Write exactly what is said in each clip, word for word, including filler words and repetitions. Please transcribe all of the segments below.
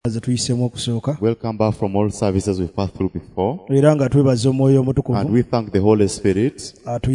Welcome back from all services we've passed through before. And we thank the Holy Spirit.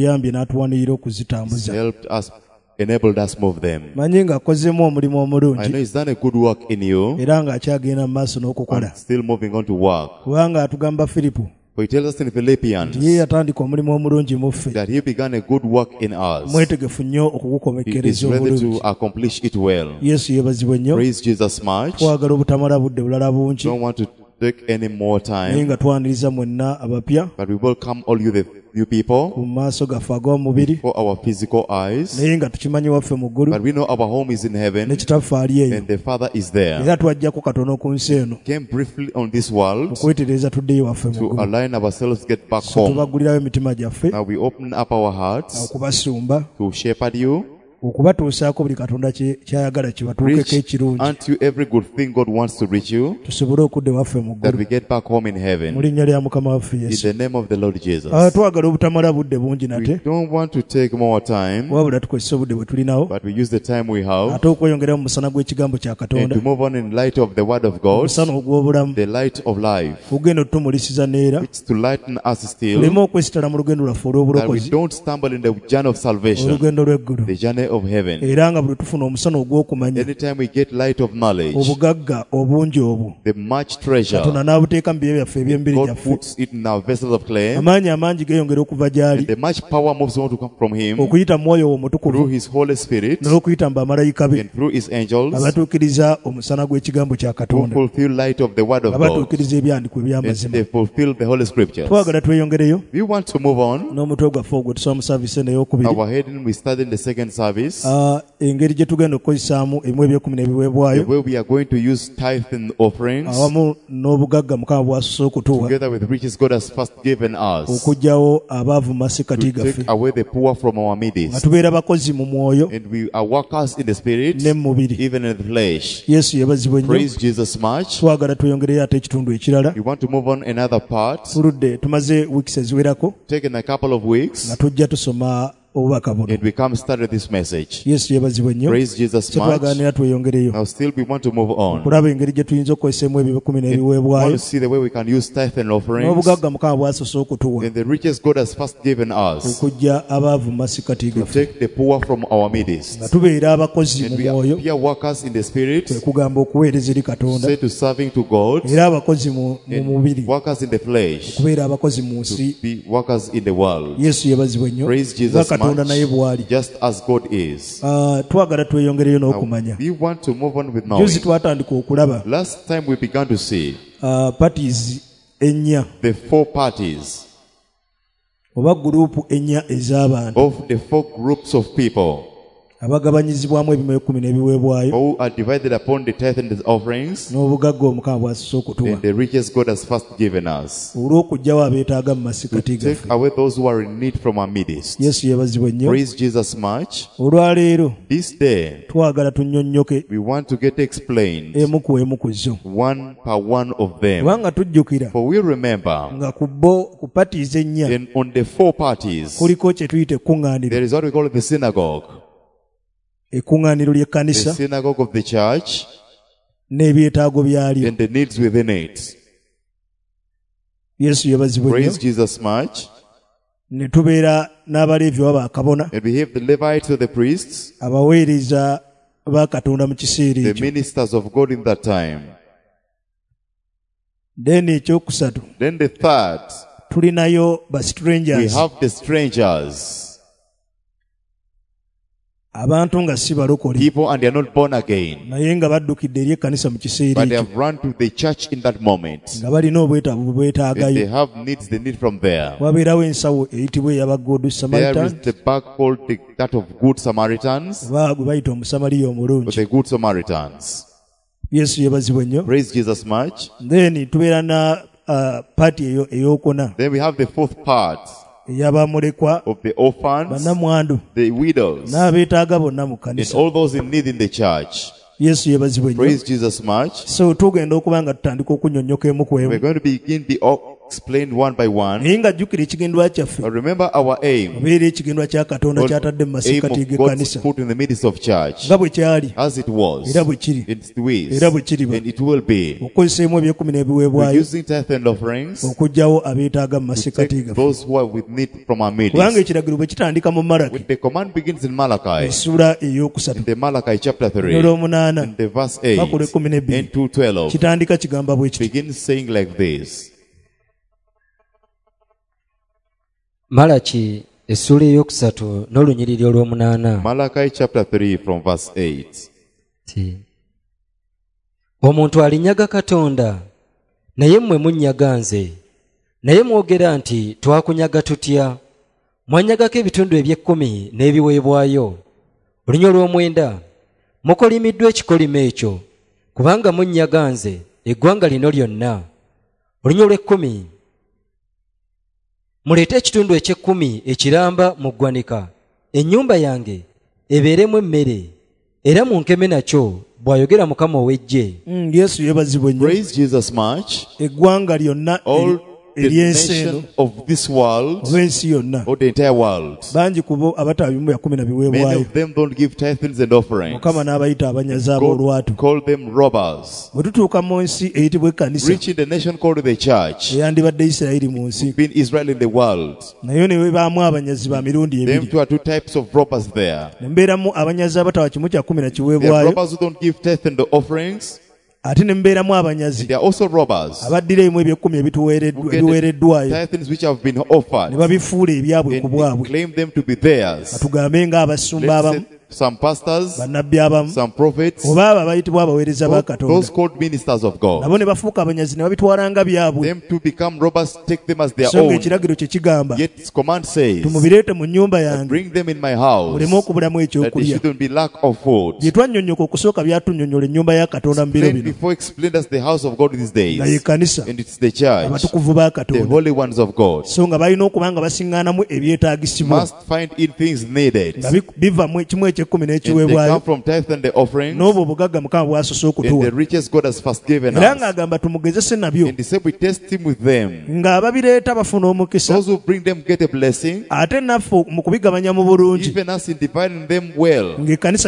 He's helped us, enabled us move them. I know He's done a good work in you. And still moving on to work. For He tells us in Philippians that He began a good work in us. He is ready to accomplish it well. Praise Jesus much. Don't want to take any more time, but we welcome all you the new people for our physical eyes. But we know our home is in heaven and the Father is there. We came briefly on this world to align ourselves, get back home. Now we open up our hearts to shepherd you. Reach unto every good thing God wants to reach you, that we get back home in heaven. In the name of the Lord Jesus. We don't want to take more time, but we use the time we have and to move on in light of the Word of God, the light of life. It's to lighten us still, that we don't stumble in the journey of salvation, the journey of heaven. Anytime we get light of knowledge, the much treasure, God puts it in our vessels of clay, and the much power moves on to come from Him through His Holy Spirit and through His angels, who fulfill light of the Word of God, and they fulfill the Holy Scriptures. We want to move on. Our heading, we started the second service. Uh, the way we are going to use tithe and offerings together with riches God has first given us to take away the poor from our midst. And we are workers in the spirit, even in the flesh. Praise Jesus much. We want to move on another part. Taking a couple of weeks, and we come started this message. Praise Jesus much. Now still we want to move on. We want to see the way we can use tithe and offerings and the riches God has first given us to take the poor from our midst. And we are workers in the spirit, say to serving to God, and workers in the flesh, to be workers in the world. Praise Jesus much. Just as God is. Uh, now, we want to move on with knowledge. Last time we began to see uh, parties the four parties of the four groups of people who are divided upon the tithe and the offerings and the riches God has first given us, to take away those who are in need from our midst. Praise Jesus much. This day we want to get explained one per one of them, for we remember in, on the four parties there is what we call the synagogue, the synagogue of the church, and the needs within it. Praise Jesus much. And we have the Levites or the priests, the ministers of God in that time. Then the third, we have the strangers, people and they are not born again, but they have run to the church in that moment, and they have needs they need from there. There is the bag called the, that of Good Samaritans, or the Good Samaritans. Praise Jesus much. Then we have the fourth part of the orphans, the widows, and all those in need in the church. Praise Jesus much. So we're going to begin the explained one by one. Inga jukira ekigendwa kyaffe. But remember our aim. Obeera ekigendwa kya Katonda kyatadde mu masekkati g'ekkanisa. Put in the midst of church. Nga bwe kyali. As it was. Era bwe kiri. It is. Era bwe kiriba. And it will be. Okukozeseemu eby'ekkumi n'ebiweebwayo. Using tithe and offerings. Okuggyawo abeetaaga mu masekkati gaffe. Those who are with need from our midst. Kubanga ekiragiro bwe kitandika mu Malaki. When the command begins in Malachi. Essula ey'okusatu. In the Malachi chapter three. Olw'omunaana. In the verse eight. Bakula ekkumi n'ebbiri. And two twelve. Kitandika kigamba bwe kiti. Begins saying like this. Malaki essula eyokusatu n'olunyiriri olw'omunaana. Malachi chapter three from verse eight. Omuntu alinyaga Katonda naye mmwe munnyaga nze. Naye mwogera nti twakunyaga tutya? Mwanyagako ebitundu eby'ekkumi n'ebiweebwayo. Olunya olw'omwenda mukolimiddwa ekikolimo ekyo kubanga munnyaga nze eggwanga lino lyonna. Olunya olw'ekkumi muleete ekitundu eky'ekkumi ekiramba mu ggwanika. Ennyumba yange ebeeremu emmere era munkeme nakyo bw'ayogera Mukama ow'eggye. Yesu yeebazibwe nnyo. Praise Jesus much. Eggwanga lyonna the nation of this world, or the entire world. Many of them don't give tithes and offerings. God called them robbers. Reaching the nation called the church, being Israel in the world. Them two are two types of robbers there. There are robbers who don't give tithes and offerings. They are also robbers. Tithes which have been offered and claim them to be theirs. Some pastors, some prophets, those called ministers of God, them to become robbers, take them as their own. Yet His command says, bring them in my house, that there shouldn't be lack of food. Explain before explained as the house of God these days, and it's the church, the holy ones of God, must find in things needed. And they come from tithe and the offering, and the riches God has first given us. And He said we test Him with them. Those who bring them get a blessing, even us in dividing them well.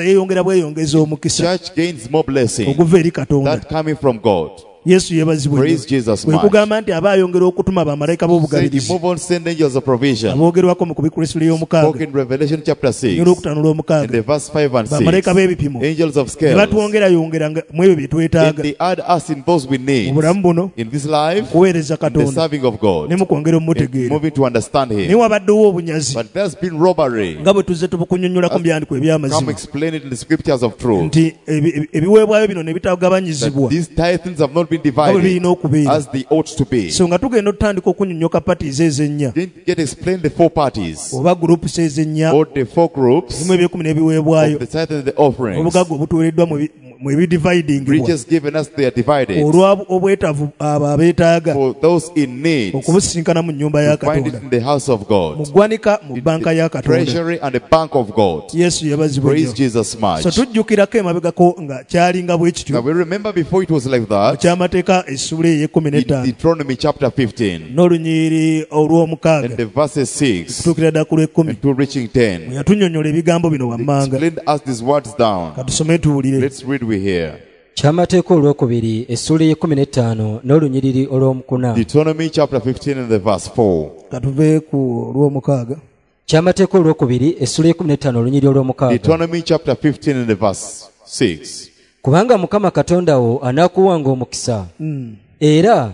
Church gains more blessing, that coming from God. Yesu yebazibwe. Praise Jesus much. Kwekugamba nti aba ayongera okutuma bamalayika b'obugabirizi. Move on, send angels of provision. Abogerwako mu kubikristo ly'omukaaga. Spoken Revelation chapter six. N'olwokutaano olw'omukaaga. In the verse five and six. Bamalayika b'ebipimo. Angels of scales. Ne batwongera yongera mu ebyo bye twetaaga. And they add us in those we need. Obulamu buno. In this life. Kuweereza Katonda. The serving of God. Ne mu kwongera omutegeera. Moving to understand Him. Ne wabaddewo obunyazi. But there's been robbery. Nga bwe tuzze tubukunnyonnyola ku byandiko eby'amazima. Come explain it in the scriptures of truth. Nti ebiweebwayo bino ne bitagabanyizibwa. These tithes have not been divided as they ought to be. So nga tugenda otandika okunyonnyoka parties ezennya. Didn't get explain the four parties. Oba groups ezennya. Or the four groups. Mu ebyekumi n'ebiweebwayo. Of the tithe and the offerings. Obugaga obutuweereddwa mu mu ebidividing. Riches given us, they are divided. Olwa obwetaavu abeetaaga. For those in need. Okubusisinkana mu nnyumba ya Katonda. Find it in the house of God. Mu ggwanika mu banka ya Katonda. Treasury and the bank of God. Yesu yabazibwe. Praise Jesus much. So tujjukirako emabegako nga kyalinga bwe kityo. Now we remember before it was like that. Kyamateeka essula ey'ekkumi n'ettaano. Deuteronomy chapter fifteen. N'olunyiriri olw'omukaaga. And the verses six. Kutuukira ddala ku lw'ekkumi. And to reaching ten. Bwe yatunyonnyola ebigambo bino wammanga. Explained us these words down. Katusome tuwulire. Let's read we hear. Kyamateeka olwokubiri essula y'ekkumi n'ettaano n'olunyiriri olw'omukuna. Deuteronomy chapter fifteen and the verse four. Katuve ku olw'omukaaga. Kyamateeka olwokubiri essula y'ekkumi n'ettaano olunyiriri olw'omukaaga. Deuteronomy chapter fifteen and the verse six. Kubanga Mukama Katonda wo anaakuwanga omukisa. Mm. Era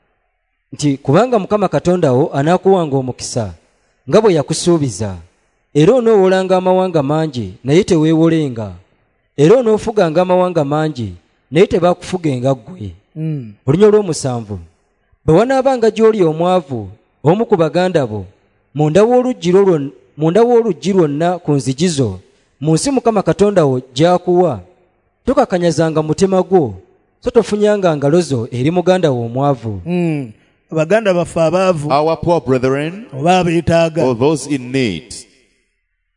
nti kubanga Mukama Katonda wo anaakuwanga omukisa nga bwe yakusuubiza. Era onoowolanga amawanga mangi naye teweewolenga. Era onoofuganga amawanga mangi naye tebaakufugenga ggwe. Mm. Olunya olw'omusanvu bwe wanaabanga gy'oli omwavu omu ku baganda bo munda w'oluggi lwonna ku nzigi zo mu nsi Mukama Katonda wo gy'akuwa, tokakanyazanga mutima gwo so tofunyanga ngalo zo eri muganda wo omwavu. Mm. Abaganda baffe abaavu, our poor brethren, oba abeetaaga, or those in need,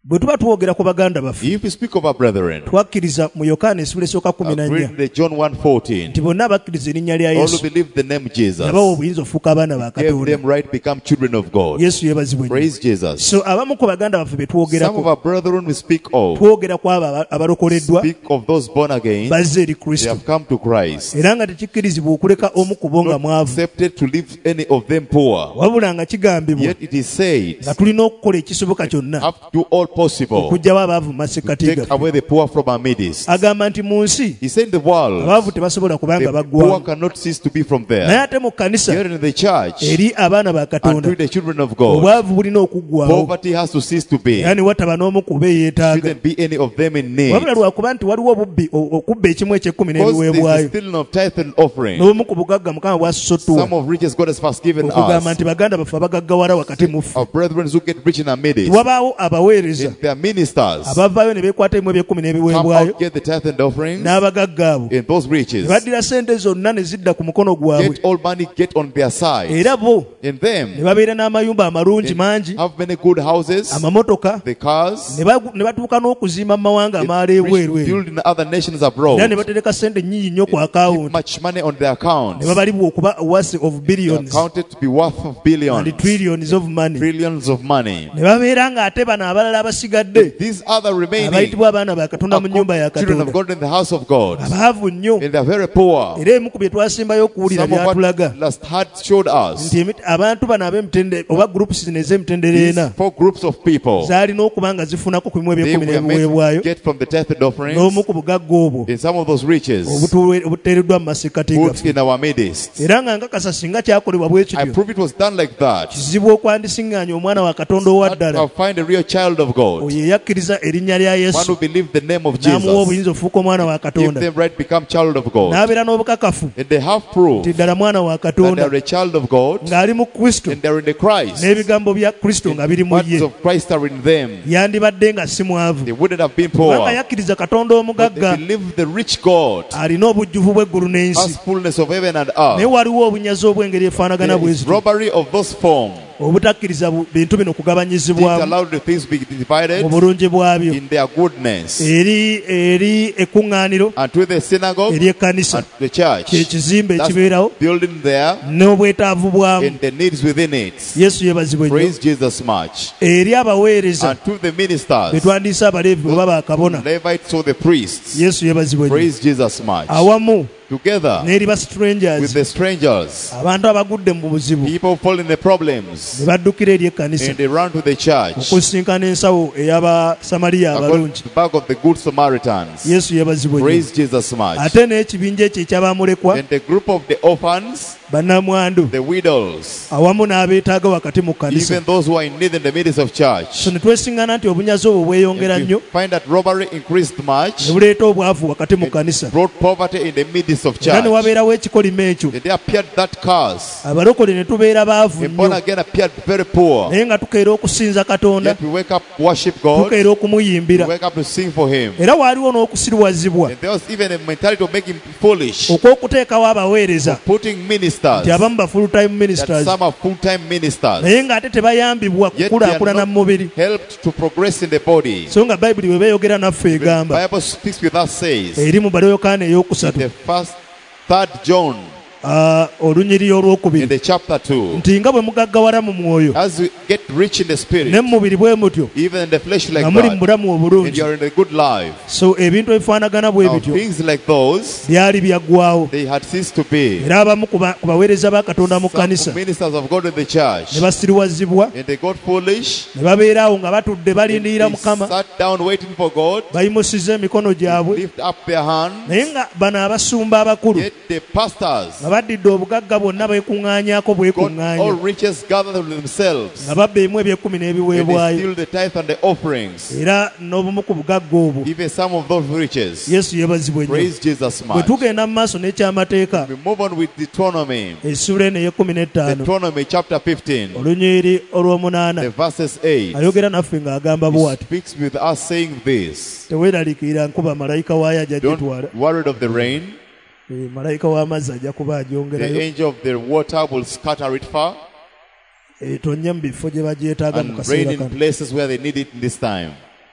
bwe tuba twogera ku baganda baffe if we speak of our brethren, twakkiriza mu Yokaana essula esooka kumi na nnya John one fourteen, nti bonna abakkiriza erinnya lya all Yesu who believe the name Jesus, nabawa obuyinza ofuuka abaana ba gave Katonda. them right to become children of God. Yesu yeebazibwe nnyo. Praise Jesus. So abamu ku baganda baffe be Some of twogerako our brethren we speak of, twogera ku abo aba- abalokoleddwa speak of those born again, bazze eri they Kristo have come to Christ, era nga tekikkirizibwa okuleka omu ku bo nga not mwavu accepted to leave any of them poor. wabula nga kigambibwa Yet it is said, nga tulina okukola ekisoboka kyonna have to do all possible okuggyawo abaavu mu masekkati take gaffe. away the poor from our midst. Agamba nti mu nsi He said in the world, abaavu tebasobola kubanga the poor baggwamu, cannot cease to be from naye there. ate mu kkanisa Here in the church, eri abaana ba and Katonda to the children of God, obwavu bulina okuggwawo poverty has to cease to be. era ne wataba n'omu ku beeyeetaaga Shouldn't be any of them in need. wabula lwakuba nti waliwo obubbi o- okubba ekimu eky'ekkumi Because there is the n'ebiweebwayo stealing of tithe and offering. n'obumu ku bugagga Mukama bw'asusottuwa Some of riches God has first given okugamba us. nti baganda baffe abagaggawala wakati mu ffe Our brethren who get rich in our midst, wabaawo abaweereza in their ministers, abavaayo ne beekwata ebimu eby'ekkumi come n'ebiweebwayo out, get the tithe and offerings, n'abagagga abo in those ne riches, baddira sente zonna ne zidda ku mukono gwabwe get all money, get on their side. era bo In ne them, babeera n'amayumba amalungi they mangi have many good houses, amamotoka the cars, ne bagu- ne batuuka n'okuzimba mu mawanga amaala ebweru eri build in other nations era ne abroad, batereka sente nnyingi nnyo ku keep akawunti much money on their accounts. ne babalibwa okuba wasi of They are billions counted to be worth of and billions, trillions of money trillions of money. ne babeera ng'ate bano abalala abasigadde These other remaining abayitibwa abaana ba Katonda mu nnyumba ya children of Katonda God in the house of God, abaavu nnyo and they are very poor. era emu ku bye twasembayo okuwulira Some of byatulaga what last had showed us, nti emi- abantu bano ab'emitende oba groups zino ez'emitendera these ena four groups of people, zaalina okuba nga zifunako ku bimu they eby'ekkumi were meant n'ebiweebwayo to get from the tithe and offerings n'omu ku bugagga obwo in some of those riches obutuwe- obuteereddwa mu masekkati put gaffe in our midst. era nga nkakasa singa kyakolebwa bwe I kityo prove it was done like that. kizibu okwandisiŋŋaanya omwana wa Katonda owa ddala I'll find a real child of God, oyo eyakkiriza erinnya lya one Yesu who believed the name of n'amuwa Jesus, obuyinza ofuuka omwana wa give Katonda them right to become child of God, n'abeera n'obukakafu and they have proof nti ddala mwana wa that they Katonda are a child of God, ng'ali mu Kristo and they're in the Christ. n'ebigambo bya Kristo nga biri mu Words ye of Christ are in them. yandibadde nga si mwavu They wouldn't have been kubanga poor. yakkiriza Katonda But they omugagga believe the rich God alina obujjuvu bw'eggulu n'ensi has fullness of heaven and naye earth. waliwo obunyazi obw'engeri efaanagana There bwe is zityo robbery of those form. obutakkiriza bu- bintu bino Didn't kugabanyizibwamu allow the things to be mu divided bulungi bwabyo in their goodness. eri eri ekkuŋŋaaniro And to the synagogue eri ekkanisa and the church, kye kizimbe that's ekibeerawo building there n'obwetaavu bwamu and the needs within it. yesu yeebazibwe nnyo Praise Jesus much. eri abaweereza And to the be ministers, twandiisa abaleevi oba bakabona Levites or the priests, yesu yeebazibwe nnyo praise Jesus much. awamu Together n'eri ba with strangers the strangers, abantu abagudde mu buzibu people fall in the problems ne baddukira eri ekkanisa and they run to the church. okusinkana ensawo ey'abasamaliya According abalungi to the back of the good Samaritans, yesu yeebazibwe nnyo praise Jesus much. ate n'ekibinja ekyo eky'abamulekwa And the group of the orphans, bannamwandu the widows, awamu n'abeetaaga wakati mu kkanisa even those who are in need in the midst of church. so ne twesiŋŋana nti obunyazi obwo bweyongera And nnyo we find that robbery increased much, ne buleeta obwavu wakati mu kkanisa brought poverty in the midst of era ne church. wabeerawo ekikolimo ekyo And there appeared that curse. abalokole ne tubeera baavu And born nnyo again appeared very poor. naye nga tukeera okusinza katonda Yet we wake up, worship God, tukeera we okumuyimbira wake up to sing for Him. era waaliwo n'okusirwazibwa And there was even a mentality of making foolish, okw'okuteekawo abaweereza putting ministers, nti abamu ba full time that ministers some are full-time ministers, naye ng'ate tebayambibwa yet they are kukulaakulana mu not mubiri helped to progress in the body. so nga bayibuli bwe beeyogera naffe The egamba Bible speaks with us, says, eri mu balyokaana ey'okusatu the first, third John, ah, olunyiriri in olwokubiri the chapter two, nti nga bwe mugaggawala mu mwoyo as we get rich in the ne spirit, mu mubiri bwe mutyo even in the flesh like nga muli mu that, bulamu and obulungi you are in a good life. so ebintu ebifaanagana bwe Now, bityo things like those, byali byaggwawo they had ceased to be. era abamu ku ba- ku baweereza ba katonda mu Some kkanisa ministers of God in the church, ne basiriwazibwa and they got foolish. ne babeeraawo nga batudde They balindirira mukama sat down waiting for God, bayimusiza emikono gyabwe lift up their hand. naye nga bano abasumba abakulu Yet the pastors nga baddidde obugagga bwonna bwekuŋŋaanyaako got all bwekuŋŋaanya riches gathered to themselves, nga babba emu ebyekumi and they n'ebiweebwayo steal the tithe and the offerings, era n'obumu ku bugagga obwo even some of those riches. yesu yeebazibwe nnyo Praise Jesus bwe much. tugenda mu maaso n'ekyamateeka We move on with Deuteronomy, essula eno ey'ekkumi n'ettaano Deuteronomy chapter fifteen, olunyiri olw'omunaana the verses eight. ayogera naffe ng'agamba He bw'ati speaks with us saying this: teweeraliikirira nkuba malayika waayo ajja gyetwala don't worry of the rain. Eh, malayika w'amazzi ajja kuba The agyongerayo angel of the water will scatter it far etonnya mu bifo gye bagyetaaga mu and rain kaseera in kano places where they need it in this time.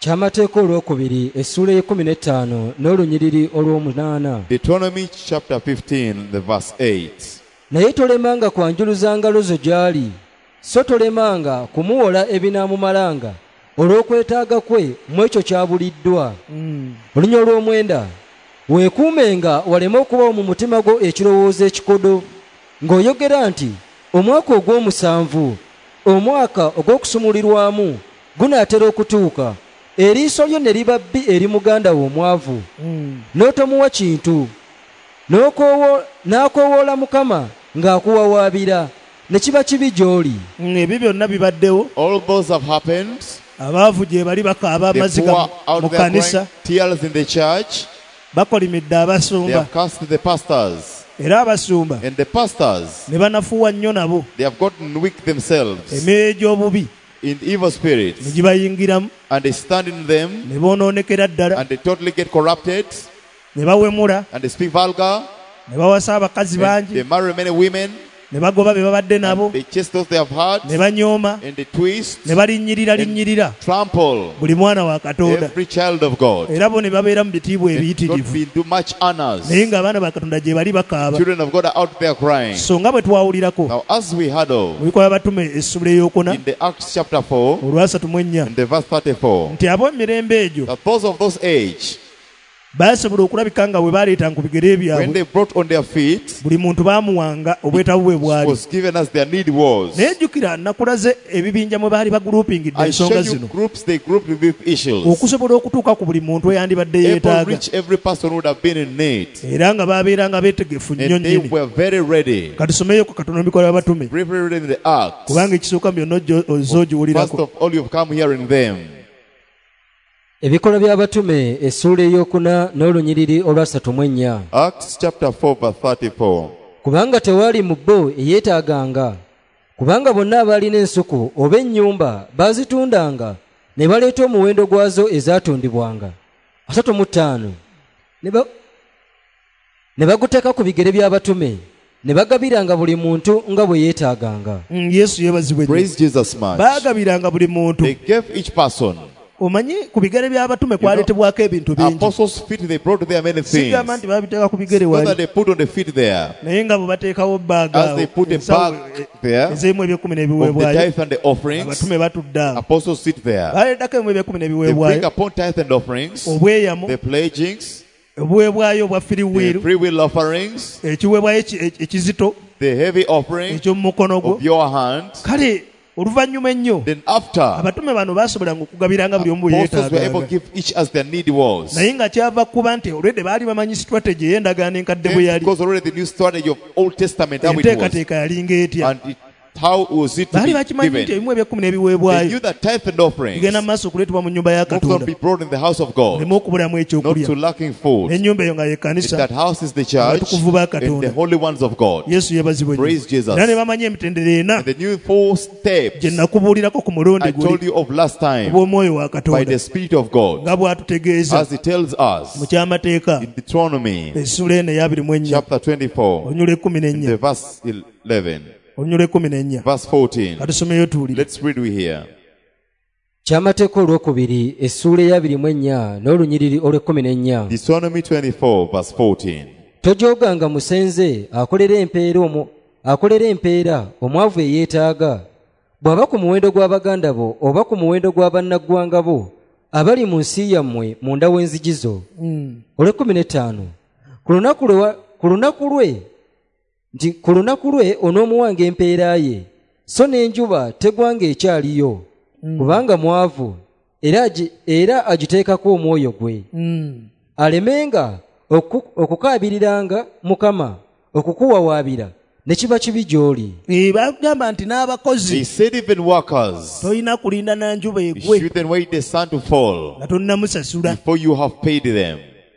Kyamateeka olwokubiri essula y'ekumi n'ettaano n'olunyiriri olw'omunaana. Deuteronomy chapter fifteen, the verse eight. Naye tolemanga kwanjuluza ngalo zo gy'ali, so tolemanga kumuwola ebinaamumalanga olw'okwetaaga kwe mu ekyo kyabuliddwa. Mm. Olunya olw'omwenda, weekuumenga waleme okubawo mu mutima gwo ekirowoozo ekikodo, ng'oyogera nti omwaka ogw'omusanvu, omwaka ogw'okusumulirwamu gunaatera okutuuka, eriiso lyo ne liba bbi eri muganda wo omwavu. Mm. N'otomuwa kintu, n'akoowoola Mukama ng'akuwawaabira, ne kiba kibi gy'oli. Mm, ebyo byonna bibaddewo. All those have happened. Abaavu gye bali bakaaba amaziga mu kanisa, tears in the church. Bakolimidde abasumba. They have cast the pastors. Era abasumba and the pastors, ne banafuwa nnyo nabo. They have gotten weak themselves. Emyoyo gy'obubi, in evil spirits, ne gibayingiramu, and they stand in them, ne boonoonekera ddala, and they totally get corrupted, ne bawemula, and they speak vulgar, ne bawasa abakazi bangi, they marry many women, ne bagoba be babadde nabo, they chase those they have had, ne banyooma, and they twist, ne balinnyirira linnyirira, trample buli mwana wa Katonda, every child of God. Era bo ne babeera mu bitiibwa ebiyitirivu. Do much honors. Naye ng'abaana ba Katonda gye bali bakaaba. Children of God are out there crying. So nga bwe twawulirako, now as we huddle, mu Bikolwa by'Abatume essula ey'okuna, in the Acts chapter four, olwasatu mu ennya, in the verse thirty-four, nti ab'emirembe egyo, that those of those age, baasobola okulabika nga bwe baaleetanga ku bigere byabwe, when they brought on their feet, buli muntu baamuwanga obwetaavu bwe bwali. Was given as their need was. Naye jjukira nakulaze ebibinja mwe baali bagroupingidde ensonga zino, groups they grouped with issues, okusobola okutuuka ku buli muntu eyandibadde yeetaaga, reach every person would have been in need, era nga baabeeranga beetegefu nnyo nnyini. They were very ready. Katusomeyo ku katono mu Bikolwa by'Abatume, briefly read in the Acts, kubanga ekisooka byonna ozoogiwulirako. First of all, you have come hearing them. Ebikolwa by'Abatume essula ey'okuna n'olunyiriri olwasatu mu ennya. Acts chapter four verse thirty-four. Kubanga tewaali mu bo eyeetaaganga, kubanga bonna abaalina ensuku oba ennyumba baazitundanga ne baleeta omuwendo gwazo ezaatundibwanga. asatu mu ttaano ne baguteeka ku bigere by'abatume ne bagabiranga buli muntu nga bwe yeetaaganga. Yesu yeebazibwe. Praise Jesus much. Baagabiranga buli muntu. They gave each person. Omanyi ku bigere by'abatume kwaleetebwako ebintu bingi. Apostles' feet, they brought there many things. Sigamba nti babiteeka ku bigere wali. So that they put on the feet there. Naye nga bwe bateekawo baaga. As they put a bag there. Ezeemu ebyekumi n'ebiweebwayo. Of the tithe and the offerings. Abatume batudde awo. Apostles sit there. Baleetako emu ebyekumi n'ebiweebwayo. They bring upon tithe and offerings. Obweyamo. The pledgings. Obuweebwayo obwa freewill. The free will offerings. Ekiweebwayo ekizito. The heavy offering. Eky'omu mukono gwo. Of your hand. Kale oluvannyuma ennyo, abatume bano baasobolanga okugabiranga buli omu yeetaaganga, naye nga kyava kuba nti olwedde baali bamanyi strategy ey'endagaano enkadde bwe yali, enteekateeka yalinga etya. How was it to baali be bakimanyi given? nti ebimu ebyekumi n'ebiweebwayo They knew that tithe and offerings bigenda mu maaso okuleetebwa mu nnyumba ya not Katonda, to be brought in the house of God, oleme okubulamu not ekyokulya, to lacking food. n'ennyumba eyo nga ye kkanisa, That house is the church abatukuvu ba and Katonda. the holy ones of God. Yesu yeebazibwe nnyo. Praise Jesus. Era ne bamanyi emitendera ena And the new four steps gye nakubuulirako ku mulundi I told guli you of last time obw'omwoyo wa by Katonda, the Spirit of God, nga bw'atutegeeza as He tells us mu kyamateeka in Deuteronomy essula eno ey'abiri mu ennya chapter twenty-four, olunyula ekkumi in the n'ennya verse eleven, olunyula ekkumi n'ennya verse fourteen. katusomeyo tuwulire. Let's read we here. Kyamateeka olwokubiri essula ey'abiri mu ennya n'olunyiriri olw'ekkumi n'ennya. Deuteronomy twenty-four verse fourteen. Tojooganga musenze akolera empeera omu akolera empeera omwavu eyeetaaga, bw'aba ku muwendo gw'abaganda bo oba ku muwendo gw'abannaggwanga bo abali mu nsi yammwe munda w'enzigi zo. Mm. olw'ekkumi n'ettaano. Ku lunaku lwe ku lunaku lwe nti ku lunaku lwe onoomuwanga empeera ye, so n'enjuba tegwanga ekyaliyo. Mm. kubanga mwavu era era agiteekako omwoyo gwe. Mm. alemenga okukaabiriranga Mukama okukuwawaabira ne kiba kibi gy'oli. Bagamba nti n'abakozi, He said even workers, tolina kulinda na njuba you egwe shouldn't wait the sun to fall nga tonnamusasula. before you have paid them.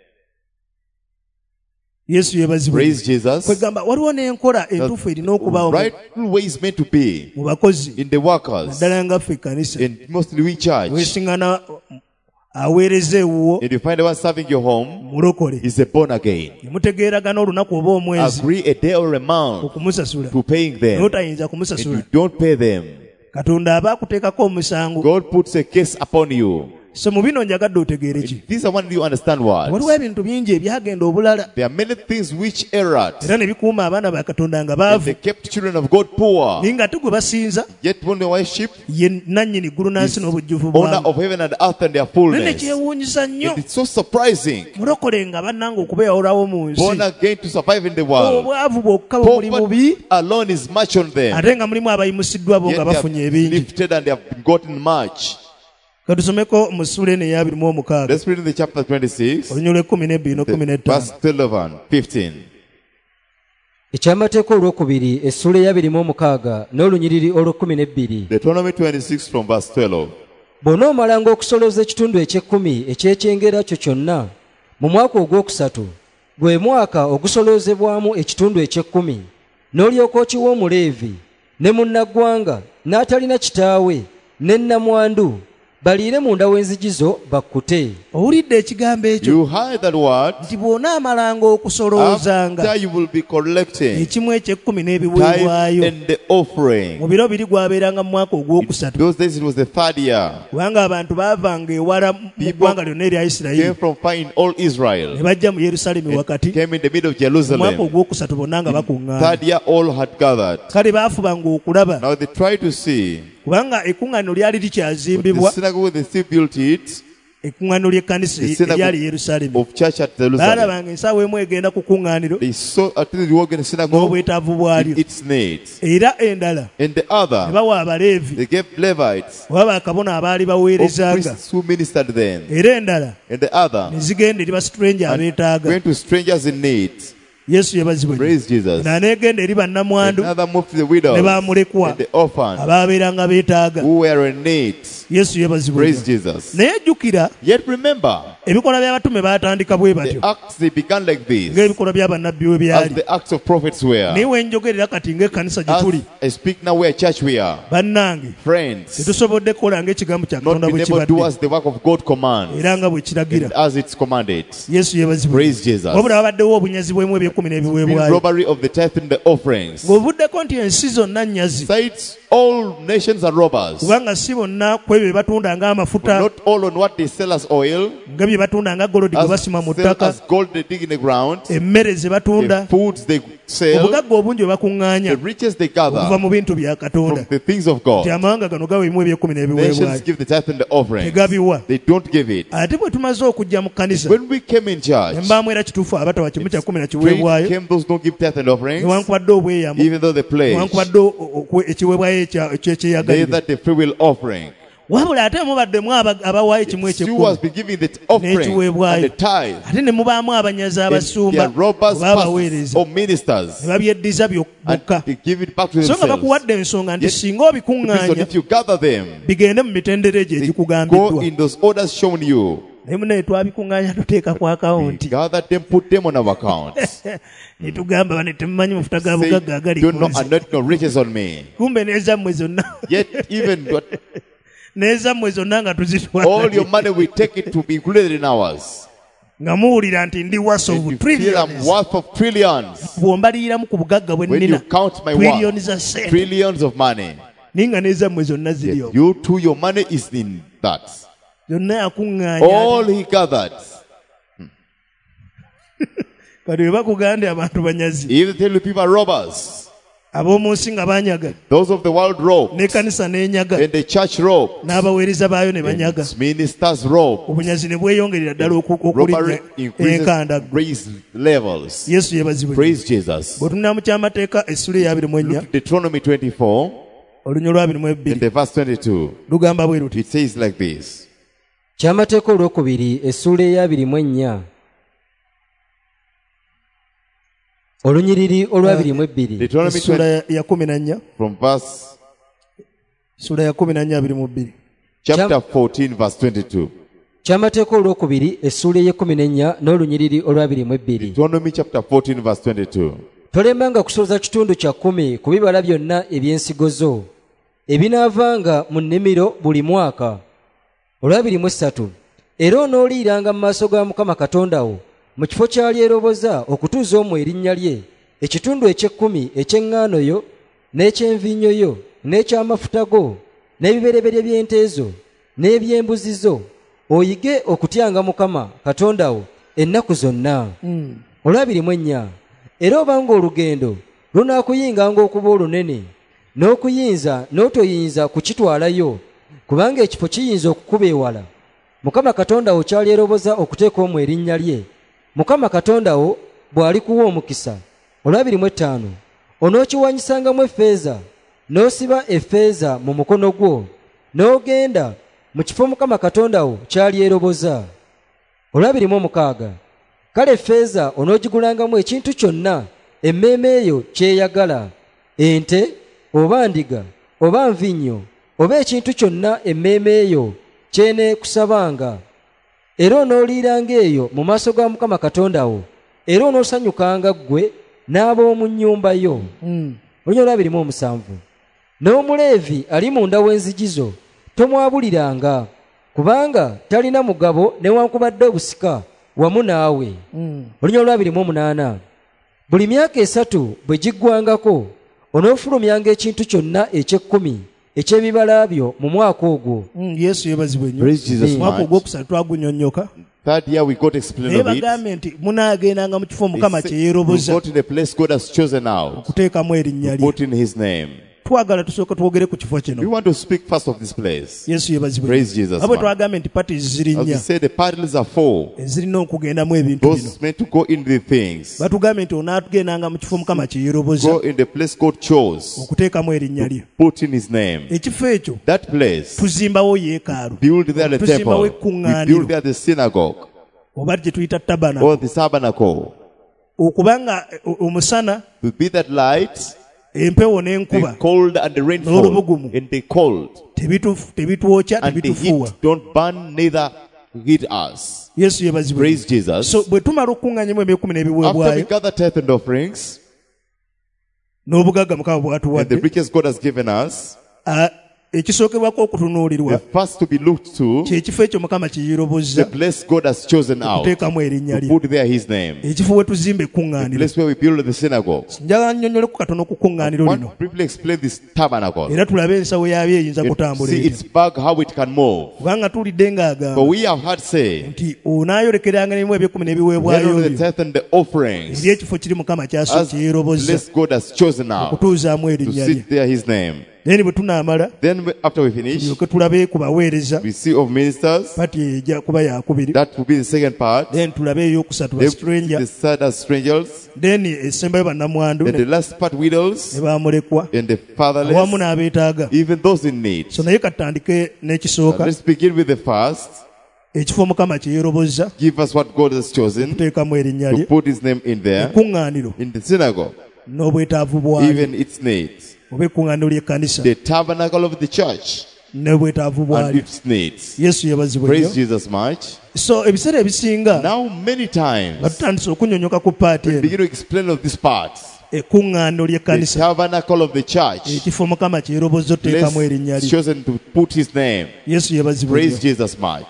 Yesu yeebazibwe. Praise Jesus. Kwegamba waliwo n'enkola entuufu erina okubaawo Right way is meant to be mu bakozi, in the workers, naddala nga ffe ekkanisa, and mostly we church. weesiŋŋana aweereza ewuwo And you find the one serving your home mulokole, is a born again. mutegeeragana olunaku oba omwezi Agree a day or a month okumusasula, to paying them, n'otayinza and kumusasula. you don't pay them. Katonda aba akuteekako omusango, God puts a case upon you. So mubino njagadde otegeere ki. These are one you understand what. Waliwo ebintu bingi ebyagenda obulala. There are many things which erred. Era ne bikuuma abaana ba Katonda nga baavu. They kept children of God poor. Ninga tugwe basinza. Yet when they worship, ye nannyini ggulu n'ensi n'obujjuvu bwamu. Owner of heaven and earth and their fullness. Nene kyewuunyisa nnyo. It's so surprising. Mulokole nga bannanga okubeerawo mu nsi. Born again to survive in the world. Obwavu bwokka buli mubi. Alone is much on them. Ate nga mulimu abayimusiddwa bo nga bafunye ebingi. Lifted and they have gotten much. Katusomeko mu sura eno eya abiri mu omukaaga. Let's read in the chapter twenty-six. Olunyolo lw'ekkumi n'ebbiri n'ekkumi n'ettaano. Verse twelve, fifteen. Ekyamateeka olwokubiri essula ey'abiri mu omukaaga n'olunyiriri olw'ekkumi n'ebbiri. Deuteronomy twenty-six from verse twelve. Bw'onoomalanga okusolooza ekitundu eky'ekkumi eky'ekyengera kyo kyonna mu mwaka ogwokusatu, gwe mwaka ogusoloozebwamu ekitundu eky'ekkumi, n'olyoka okiwa Omuleevi ne munnaggwanga n'atalina kitaawe ne nnamwandu, baliire munda w'enzigi zo bakkute. Owulidde ekigambo ekyo? You heard that word. Nti bw'onaamalanga okusoloozanga after you will be collecting ekimu eky'ekkumi n'ebiweebwayo and the offering. Mu biro biri gwabeeranga mu mwaka ogwokusatu. Those days it was the third year. Kubanga abantu baavanga ewala mu ggwanga lyonna erya Isirayiri. Came from far in all Israel. Ne bajja mu Yerusaalemi wakati. Came in the middle of Jerusalem. Mu mwaka ogwokusatu bonna nga bakuŋŋaana. Third year all had gathered. Kale baafubanga okulaba. Now they tried to see. Kubanga ekkuŋŋaaniro lyali likyazimbibwa. The synagogue they still built it. Ekkuŋŋaaniro ly'ekkanisa eryali Yerusaalemi. Of church at Jerusalem. Baalabanga ensaawa emu egenda ku kkuŋŋaaniro. They saw at the work in the synagogue. N'obwetaavu bwalyo. Its needs. Era endala. And the other. Ne bawa Abaleevi. They gave Levites. Oba bakabona abaali baweerezanga. Of priests who ministered then. Era endala. And the other. Ne zigenda eri ba stranger abeetaaga. Went to strangers in need. Yesu yebazibwe. Praise Jesus. N'aneegenda eri bannamwandu. Another moved to the widows. Ne baamulekwa. And the orphans. Abaabeeranga beetaaga. Who were in need. Yesu yebazibwe. Praise Jesus. Naye jjukira. Yet remember. Ebikolwa by'abatume baatandika bwe batyo. The acts they began like this. Ng'ebikolwa by'abannabbi bwe byali. As the acts of prophets were. Naye we njogerera kati ng'ekkanisa gye tuli. I speak now where church we are. Bannange. Friends. Tetusobodde kukola ng'ekigambo kya Katonda bwe kibadde. Not being able to do as the work of God commands. Era nga bwe kiragira. As it's commanded. Yesu yebazibwe. Praise Jesus. Wabula babaddewo obunyazi bw'emu eby'ekkumi n'ebiweebwayo. Robbery of the tithe and the offerings. Ng'ovuddeko nti ensi zonna nnyazi. Sides all nations are robbers. Kubanga si bonna ku ebyo bye batunda ng'amafuta. Not all on what they sell as oil. Nga bye batunda nga golodi gwe basima mu ttaka. As gold they dig in the ground. Emmere ze batunda. The foods they sell. Obugagga obungi bwe bakuŋŋaanya. The riches they gather. Okuva mu bintu bya Katonda. From the things of God. Nti amawanga gano gaweemu eby'ekkumi n'ebiweebwayo. Nations give the tithe and the offerings. Tegabiwa. They don't give it. Ate bwe tumaze okujja mu kkanisa. When we came in church. Ne mbaamu era kituufu abatawa kimu kya kkumi na kiweebwayo. Came those don't give tithe and offerings. Newankubadde obweyamu. Even though they pledge. Newankubadde ekiweebwayo eky'ekyeyagalire. They that the free will offering. Wabula ate mubaddemu abawaayo ekimu eky'ekkumi n'ekiweebwayo. Ate ne mubaamu abanyazi abasumba oba abaweereza ne babyeddiza byokka. So nga bakuwadde ensonga nti singa obikuŋŋaanya bigende mu mitendera egyo egikugambiddwa. Naye munaye twabikuŋŋaanya tuteeka ku akawunti. Ne tugamba bane temumanyi mafuta ga bugagga agali ku nsi. Kumbe n'ezammwe zonna. N'ezammwe zonna nga tuzitwala. All your money we take it to be included in ours. Nga muwulira nti ndi worth of trillions. Worth of trillions. Bw'ombaliriramu ku bugagga bwe nnina. When you count my wealth. Trillions of money. Naye nga n'ezammwe zonna ziriyo. You too, your money is in that. Yonna yakuŋŋaanya. All he gathered. Kati bwe bakuganda abantu banyazi. If they tell you people are robbers. Ab'omu nsi nga banyaga. Those of the world robbed. N'ekkanisa n'enyaga. And the church robbed. N'abaweereza baayo ne banyaga. Ministers robbed. Obunyazi ne bweyongerera ddala okulinnya enkanda. Raise levels. Yesu yebazibwe. Praise Jesus. Bw'otunula mu kyamateeka essula ey'abiri mu ennya. Deuteronomy twenty-four. Olunyolo lw'abiri mu ebbiri. In the verse twenty-two. Lugamba bwe luti. It says like this. Kyamateeka olwokubiri essula ey'abiri mu ennya. Olunyiriri olw'abiri mu ebbiri. Essula ya kumi na nnya. From verse. Essula ya kumi na nnya abiri mu bbiri. Chapter fourteen verse twenty-two. Kyamateeka olwokubiri essula ey'ekkumi n'ennya n'olunyiriri olw'abiri mu ebbiri. Deuteronomy chapter fourteen verse twenty-two. Tolembanga kusolooza kitundu kya kkumi ku bibala byonna eby'ensigo zo ebinaavanga mu nnimiro buli mwaka olw'abiri mu essatu. Era onooliiranga mu maaso ga Mukama Katonda wo mu kifo ky'alyeroboza okutuuza omwo erinnya lye ekitundu eky'ekkumi eky'eŋŋaano yo n'eky'envinnyo yo n'eky'amafuta go n'ebibereberye by'ente zo n'eby'embuzi zo oyige okutyanga Mukama Katonda wo ennaku zonna. Mm. Olwabirimu ennya, era obanga olugendo lunaakuyinganga okuba olunene n'okuyinza n'otoyinza kukitwalayo kubanga ekifo kiyinza okukuba ewala, Mukama Katonda wo kyalyeroboza okuteeka omwo erinnya lye, Mukama Katonda wo bw'alikuwa omukisa. Olwabirimu ettaano, onookiwanyisangamu effeeza n'osiba effeeza mu mukono gwo n'ogenda mu kifo Mukama Katonda wo kyalyeroboza. Olwabirimu omukaaga, kale effeeza onoogigulangamu ekintu kyonna emmeeme eyo kyeyagala, ente oba ndiga oba nvinnyo oba ekintu kyonna emmeeme eyo kyeneekusabanga. Era onooliiranga eyo mu maaso ga Mukama Katonda wo, era onoosanyukanga ggwe n'ab'omu nnyumba yo. Mm. Olunya olwabirimu omusanvu, n'omuleevi ali munda w'enzigi zo tomwabuliranga, kubanga talina mugabo newankubadde obusika wamu naawe. Mm. Olunya olwabirimu omunaana, buli myaka esatu bwe giggwangako onoofulumyanga ekintu kyonna eky'ekkumi eky'ebibala byo mu mwaka ogwo. Mm, Yesu yebazibwe nnyo. Mwaka ogwokusatu twagunnyonnyoka. Third year we got to explain of it. Bagambye munaagendanga mu kifo Mukama kye yeeroboza. We go to the place God has chosen out. Okuteekamu erinnya lye. Put in his name. Twagala tusooka twogere ku kifo kino. We want to speak first of this place. Yesu yebazibwe. Praise Jesus. Abo twagambye nti parties ziri nnya. As we say, the parties are four. Ezirina okugendamu ebintu bino. Those meant to go in the things. Batugambye nti onaatugendanga mu kifo Mukama kye yeeroboza. Go in the place God chose. Okuteekamu erinnya lye. Put in his name. Ekifo ekyo. That place. Tuzimbawo yeekaalu. Build there the temple. We build there the synagogue. Oba gye tuyita tabernacle. Or the tabernacle. Okubanga omusana. To be that light. Empewo n'enkuba. The cold and the rainfall. And the cold. Tebituwokya, tebitufuuwa. Don't burn, neither heat us. Yesu yebazibwe. Praise Jesus. So bwe tumala okuŋŋaanyamu ebyekumi n'ebiweebwayo. After we gather tithe and offerings. N'obugagga Mukama bw'atuwadde. And the riches God has given us. Ekisookerwako okutunuulirwa. The first to be looked to. Kyekifo ekyo Mukama kye yeerobozza. The place God has chosen out. Okuteekamu erinnya lye. To put there his name. Ekifo we tuzimba ekkuŋŋaaniro. The place where we build the synagogue. Njagala nnyonnyole ku katono ku kkuŋŋaaniro lino. I want to briefly explain this tabernacle. Era tulabe ensawo yaabyo eyinza kutambula. See its back, how it can move. Kubanga tulidde ng'agamba. But we have heard say. Nti onaayolekeranga n'emu ebyekumi n'ebiweebwayo the tithe and the offerings. Eri ekifo kiri Mukama ky'asooka yeerobozza. As the place God has chosen out. Okutuuzaamu erinnya lye. To sit there his name. Then bwe tunaamala. Then after we finish. Tulabe ku baweereza. We see of ministers. Pati ejja kuba yakubiri. That will be the second part. Then tulabe ey'okusatu ba stranger. The third as strangers. Then esembayo bannamwandu. Then the last part widows. Ne baamulekwa. And the fatherless. Awamu n'abeetaaga. Even those in need. So naye katandike n'ekisooka. Let's begin with the first. Ekifo Mukama kye yeerobozza. Give us what God has chosen. Kuteekamu erinnya lye. To put his name in there. Ekkuŋŋaaniro. In the synagogue. N'obwetaavu bwayo. Even its needs. Oba ekkuŋŋaaniro ly'ekkanisa. The tabernacle of the church. N'obwetaavu bwayo. And its needs. Yesu yebazibwe nnyo. Praise Jesus much. So ebiseera ebisinga. Now many times. Batutandise okunnyonnyoka ku paati eno. We begin to explain of this part. Ekkuŋŋaaniro ly'ekkanisa. The tabernacle of the church. Ekifo Mukama kye yeerobozza oteekamu erinnya lye. Chosen to put his name. Yesu yebazibwe nnyo. Praise Jesus much.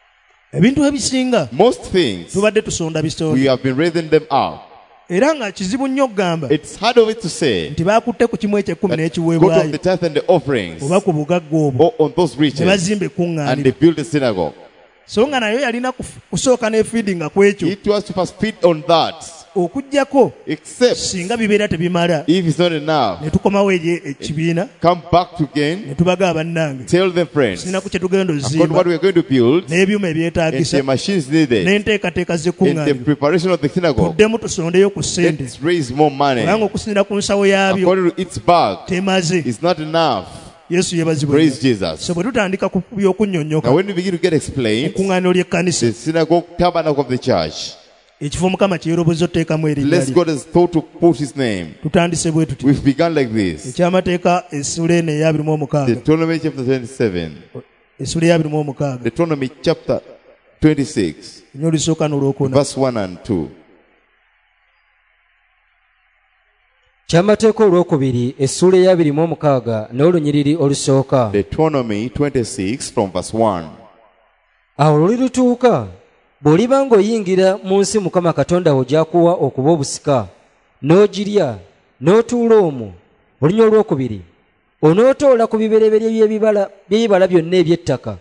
Ebintu ebisinga. Most things. Tubadde tusonda bisonda. We have been raising them up. Era nga kizibu nnyo okugamba. It's hard of it to say. Nti baakutte ku kimu eky'ekkumi n'ekiweebwayo. Go to the tithe and the offerings. Oba ku bugagga obwo. Or on those riches. Ne bazimba ekkuŋŋaaniro. And they build a synagogue. So nga nayo yalina kusooka n'efeedinga ku ekyo. It was to first feed on that. Okuggyako. Except. Singa bibeera tebimala. If it's not enough. Ne tukomawo ekibiina. Come back again. Ne tubaga bannange. Tell them friends. Sina ku kye tugenda ozimba. According to what we are going to build. N'ebyuma ebyetaagisa. And the machines needed. N'enteekateeka z'ekkuŋŋaaniro. And the preparation of the synagogue. Tuddemu tusondeyo ku ssente. Let's raise more money. Kubanga okusinira ku nsawo yaabyo. According to its bag. Temaze. It's not enough. Yesu yebazibwe. Praise Jesus. So bwe tutandika ku by'okunnyonnyoka. Now when we begin to get explained. Ekkuŋŋaaniro ly'ekkanisa. The synagogue tabernacle of the church. Ekifo Mukama kye yeerobozza oteekamu erinnya lye. Lest God has thought to put his name. Tutandise bwe tuti. We've begun like this. Ekyamateeka essula eno ey'abiri mu omukaaga. Deuteronomy chapter twenty-seven. Essula ey'abiri mu omukaaga. Deuteronomy chapter twenty-six. Nnyo olusooka n'olwokuna. Verse one and two. Kyamateeka olwokubiri essula ey'abiri mu omukaaga n'olunyiriri olusooka. Deuteronomy twenty-six from verse one. Awo lulituuka bw'oliba ng'oyingira mu nsi Mukama Katonda wo gy'akuwa okuba obusika n'ogirya n'otuula omwo. Olunya olwokubiri onootoola ku bibereberye by'ebibala by'ebibala byonna eby'ettaka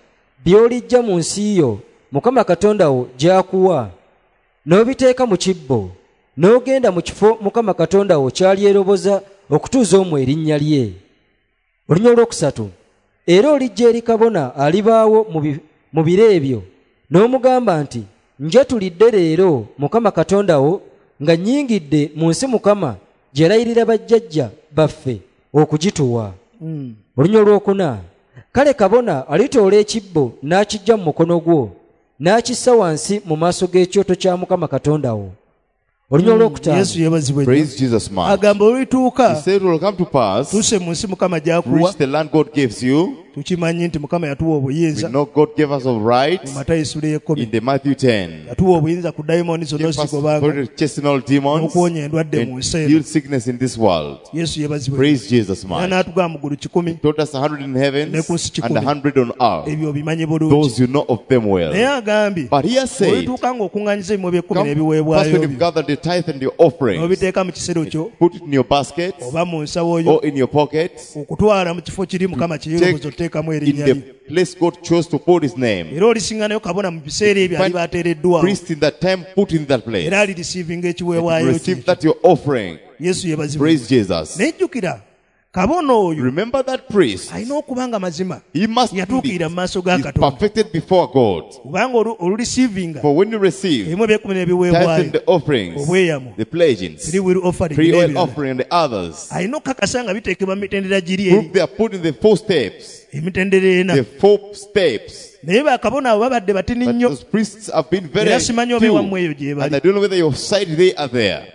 by'olijja mu nsi yo Mukama Katonda wo gy'akuwa n'obiteeka mu kibbo n'ogenda mu kifo Mukama Katonda wo ky'alyeroboza okutuuza omwo erinnya lye. Olunya olwokusatu, era olijja eri kabona alibaawo mu biro ebyo n'omugamba nti njatulidde leero Mukama Katonda wo nga nnyingidde mu nsi Mukama gye yalayirira bajjajja baffe okugituwa. Mm. Olunya olwokuna, kale kabona alitoola ekibbo n'akijja mu mukono gwo n'akissa wansi mu maaso g'ekyoto kya Mukama Katonda wo. Olunya olwokutaano, Yesu yebazibwe. Praise Jesus much. Agamba olituuka He said it will come to pass, tuse mu nsi Mukama gy'akuwa, reach the land God gives you. tukimanyi nti Mukama yatuwa obuyinza. We know God gave us of right mu Matayo essula ey'ekkumi. in the Matthew ten. Yatuwa obuyinza ku dayimoni zonna zigobanga chasing demons n'okuwonya endwadde mu nsi and heal sickness in this world. Yesu yebazibwe. Praise Jesus much. N'atugamba mu ggulu kikumi. Told us a hundred in heaven and a hundred on earth. Ebyo obimanyi bulungi. Those you know of them well. Naye agambye, but he has said, olituuka ng'okuŋŋaanyiza ebimwe by'ekkumi n'ebiweebwayo first when you've gathered the tithe and your offerings, n'obiteeka mu kisero kyo, put it in your basket oba mu nsawo yo, or in your pocket, okutwala mu kifo kiri Mukama kye yeeroboza oteekamu erinnya lye. Place God chose to put his name. Era olisinganayo kabona mu biseera ebyo ali bateereddwawo. Priest in that time put in that place. Era ali receiving ekiweebwayo kye. Receive that your offering. Yesu yebazibwe. Praise Jesus. Nejjukira kabona oyo, remember that priest, alina okubanga mazima he must yatuukirira mu maaso ga be Katonda. perfected before God. Kubanga olu-receivinga For when you receive ebimu eby'ekkumi tithe n'ebiweebwayo, and the offerings, obweyamo, the pledges, free will offering, pre-oil n'ebirala, offering and the others, alina okukakasa nga biteekebwa mu mitendera giri prove eri, they are put in the four steps. emitendera ena. The four steps. Naye bakabona abo babadde batini But nnyo, those priests have been very era simanyi oba few, ewammwe eyo gye and I bali. don't know whether your side they are there.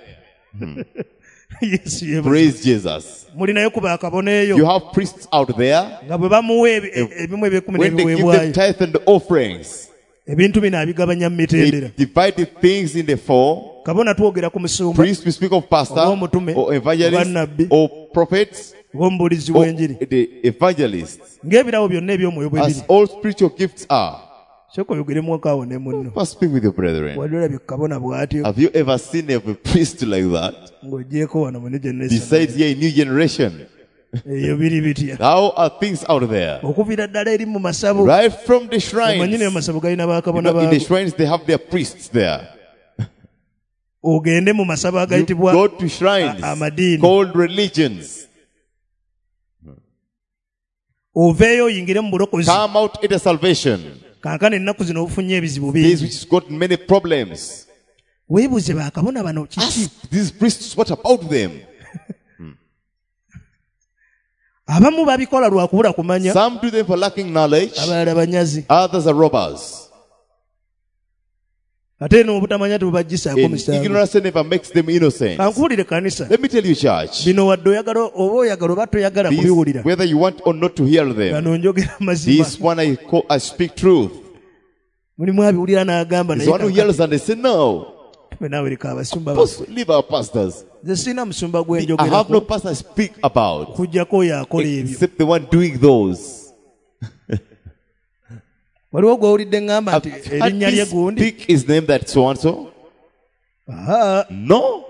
Yesu yebazibwe. Praise Jesus. Mulinayo ku bakabona You eyo have priests out there. nga bwe bamuwa ebi- ebimu eby'ekkumi When they give them n'ebiweebwayo, tithe and the offerings, ebintu bino abigabanya mu they mitendera. divide the things in the four. Kabona twogera ku musumba, Priest, we speak of pastor Oba omutume, or oba evangelist nnabbi, or prophets ng'omubuulizi or w'enjiri, the evangelists. ng'ebirawo byonna eby'omwoyo bwe As biri. all spiritual gifts are. Sooka oyogeremu awo ne munno. First speak with your brethren. Wali olabye kabona bw'atyo, Have you ever seen a priest like that? ng'ogyeko wano mu New Generation. Besides here in new generation. Eyo biri bitya. How are things out there? Okuviira ddala eri mu masabo. Right from the Omanyi ne shrines. masabo galina You bakabona know, in the baabo. shrines they have their priests there. Ogende mu masabo You agayitibwa go to shrines amadiini. called religions. Oveeyo oyingire mu bulokozi. Come out into salvation. Kaakano ennaku zino obufunye ebizibu These bingi. which has got many problems. Weebuze bakabona bano kiki? Ask these priests what about them. Abamu babikola lwa kubula kumanya, Some do them for lacking knowledge. abalala banyazi. Others are robbers. Ate n'obutamanya tebubaggisaako In musango. ignorance never makes them innocent. Kankuwulire kanisa. Let me tell you, church. Bino wadde oyagala oba oyagala oba toyagala These, kubiwulira. whether you want or not to hear them, Bano njogera mazima. this one I, call, I speak truth. Mulimu abiwulira n'agamba This naye one who kakati hears and they say, no. ffe naawe leka abasumba baffe. Post, leave our pastors. Nze sirina musumba I have no gwenjogerako pastor I speak about okuggyako oyo akola ebyo. except the one doing those. Waliwo gw'owulidde ŋŋamba Have nti you had erinnya lye this gundi? speak his name that so and so? Aha. No.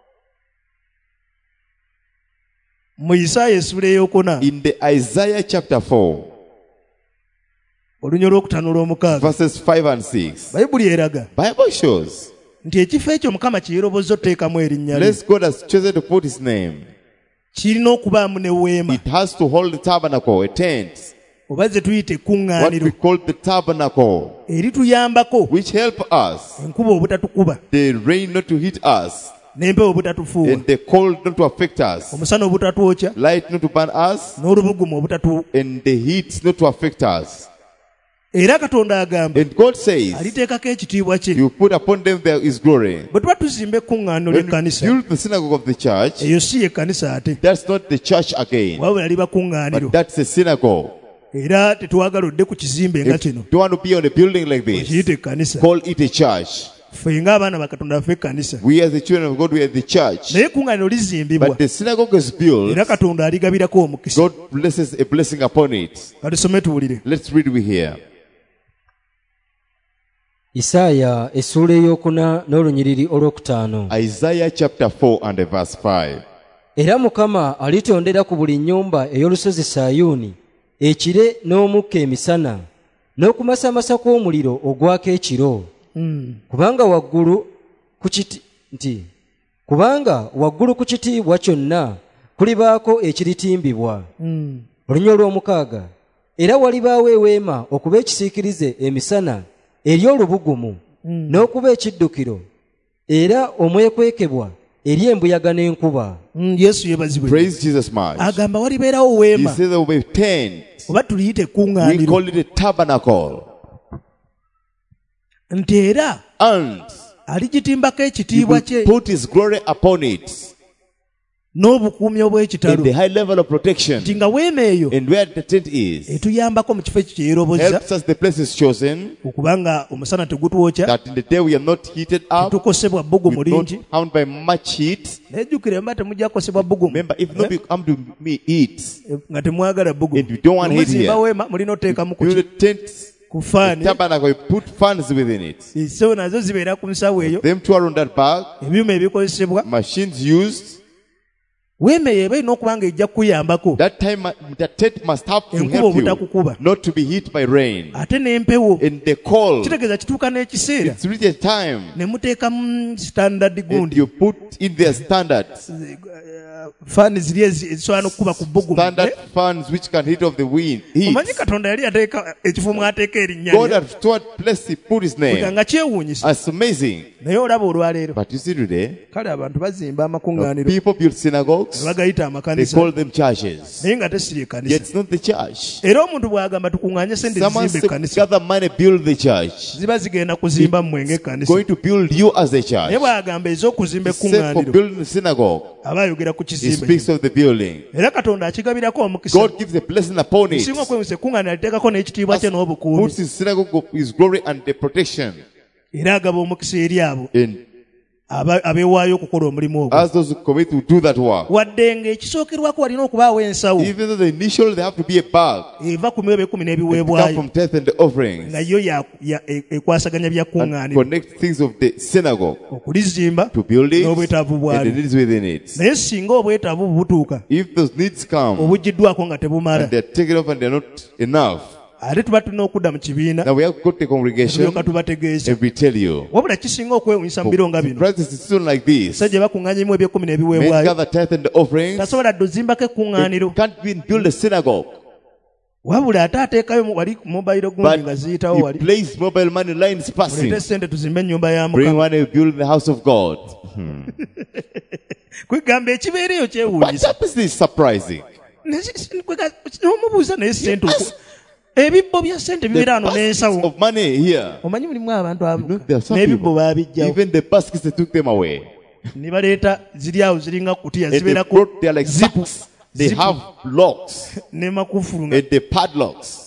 Mu Isaaya essula ey'okuna In the Isaiah chapter four, olunya olw'okutaano olw'omukaaga, verses five and six, bayibuli eraga Bible shows, nti ekifo ekyo Mukama kye yeerobozza otteekamu erinnya lye unless God has chosen to put his name, kirina okubaamu ne weema it has to hold the tabernacle, a tent, oba ze tuyita what we ekkuŋŋaaniro call the tabernacle, erituyambako which help us, enkuba obutatukuba, the rain not to hit us, n'empewo obutatufuuwa, and the cold not to affect us, omusana obutatwokya, light not to burn us, n'olubugumu obutatu. and the heat not to affect us. Era Katonda agamba And God says, aliteekako ekitiibwa kye. you put upon them there is glory. Bwe tuba tuzimba ekkuŋŋaaniro When you ly'ekkanisa, build the synagogue of the church, eyo si y'ekkanisa ate, that's not the church again, wabula liba kuŋŋaaniro. but that's a synagogue. Era tetwagala odde ku kizimbe nga If kino you don't want to be on a building like okiyita this, ekkanisa. call it a church. Ffe ng'abaana ba Katonda baffe ekkanisa. We as the children of God, we are the church. Naye ekkuŋŋaaniro lizimbibwa, But the synagogue is built, era Katonda aligabirako omukisa. God blesses a blessing upon it. Katusome tuwulire. Let's read we here. Isaaya essula ey'okuna n'olunyiriri olwokutaano. Isaiah chapter four and verse five. Era Mukama alitondera ku buli nnyumba ey'olusozi Sayuuni ekire n'omukka emisana, n'okumasamasa kw'omuliro ogwako ekiro. Mm. Kubanga waggulu ku kiti nti kubanga waggulu ku kitiibwa kyonna kulibaako ekiritimbibwa. Mm. Olunywa olw'omukaaga. Era walibaawo eweema okuba ekisiikirize emisana eri olubugumu, mm. n'okuba ekiddukiro era omwekwekebwa eri embuyaga n'enkuba. Mm, Yesu yebazibwe. Praise Jesus much. Agamba walibeerawo weema. He says there will be tent. Oba tuliyite We kuŋŋaaniro. call it a tabernacle. Nti era And aligitimbako he ekitiibwa will kye put his glory upon it n'obukuumi in obw'ekitalo. the high level of protection. Nti nga weema eyo And where the tent is etuyambako mu kifo ekyo kye yeerobozza helps us, the place is chosen, okubanga omusana tegutwokya, that in the day we are not heated up, tukosebwa bbugumu we are not lingi. harmed by much heat. Nejjukire mba temujja kukosebwa bbugumu. Remember, if not you come to me eat, Nga temwagala bbugumu. and you don't want heat Muzimba here, weema mulina oteekamu ku build a tent, ku a faani. tabernacle, you put fans within it. So nazo zibeera ku nsawo eyo. Them two are on that bag, Ebyuma ebikozesebwa. machines used. Weema eyo eba erina okuba nga ejja kukuyambako. That time, uh, the tent must have to Enkuba help you obutakukuba. not to be hit by rain. Ate n'empewo. In the cold, Kitegeeza kituuka n'ekiseera it's really a time, ne muteekamu standard and gundi. you put in their standards, Faani ziri ezi- ezisobola n'okukuba ku bbugumu. standard fans which can hit off the wind. Heat. Omanyi Katonda yali ateeka ekifo mwateeka erinnya God lye. had stored place, He put His Kuga name. nga kyewuunyisa. That's amazing. Naye olaba olwaleero. But you see today, Kale abantu bazimba uh, amakuŋŋaaniro. people build synagogues, Bagayita they amakanisa. call them churches. Naye nga tesiri Yet ekkanisa. it's not the church. Era omuntu bw'agamba tukuŋŋaanye sente Someone zizimba said, ekkanisa. gather money, build the church. Ziba zigenda kuzimba mmwe ng'ekkanisa. Going to build you as a Naye church. bw'agamba ez'okuzimba Except for ekkuŋŋaaniro. building the synagogue, Aba ayogera ku He kizimbe. speaks of the building. Era Katonda akigabirako omukisa. God gives a blessing upon it. Singa okwewuunyisa ekkuŋŋaaniro aliteekako n'ekitiibwa kye n'obukuumi. Puts His synagogue, His glory and the protection. Era agaba omukisa eri abo And aba- abeewaayo okukola omulimu ogwo. as those who commit to do that work, Wadde ng'ekisookerwako walina okubaawo ensawo even though the initial they have to be a bag, eva ku miwebo ekumi it come n'ebiweebwayo from tithe and the offerings, nga yo ya- ya- e- ekwasaganya bya and kuŋŋaaniro connect things of the synagogue okulizimba to build it n'obwetaavu and the bwalyo. needs within it. Naye singa obwetaavu bubutuuka If those needs come obuggiddwako nga tebumala, and they're taken off and they're not enough, ate tuba tulina okudda mu kibiina now we have to go to the congregation tulyoka tubategeeza. and we tell you. Wabula kisinga okwewunyisa mu biro nga bino, Practice is still like this. sajja bakuŋŋaanyimu ebyekumi Men n'ebiweebwayo, gather tithe and the offerings. tasobola dde ozimbako ekkuŋŋaaniro. Can't even build a synagogue. Wabula ate ateekayo mu- wali mobayiro gundi nga But ziyitawo he wali, placed mobile money lines passing. oleete sente tuzimbe ennyumba ya Bring Mukama. money, build the house of God. Kwegamba ekibeera eyo What kyewuunyisa. happens is surprising. N'omubuuza naye sente oku- ebibbo bya sente The bibeera wano baskets n'ensawo. of money here. Omanyi mulimu abantu abo You know, there are some n'ebibbo people, baabijjawo even the baskets, they took them away. ne baleeta ziri awo ziringa kutiya And they zibeerako brought, they're like zipu sacks. They zipu have locks ne makufulu nga and the padlocks.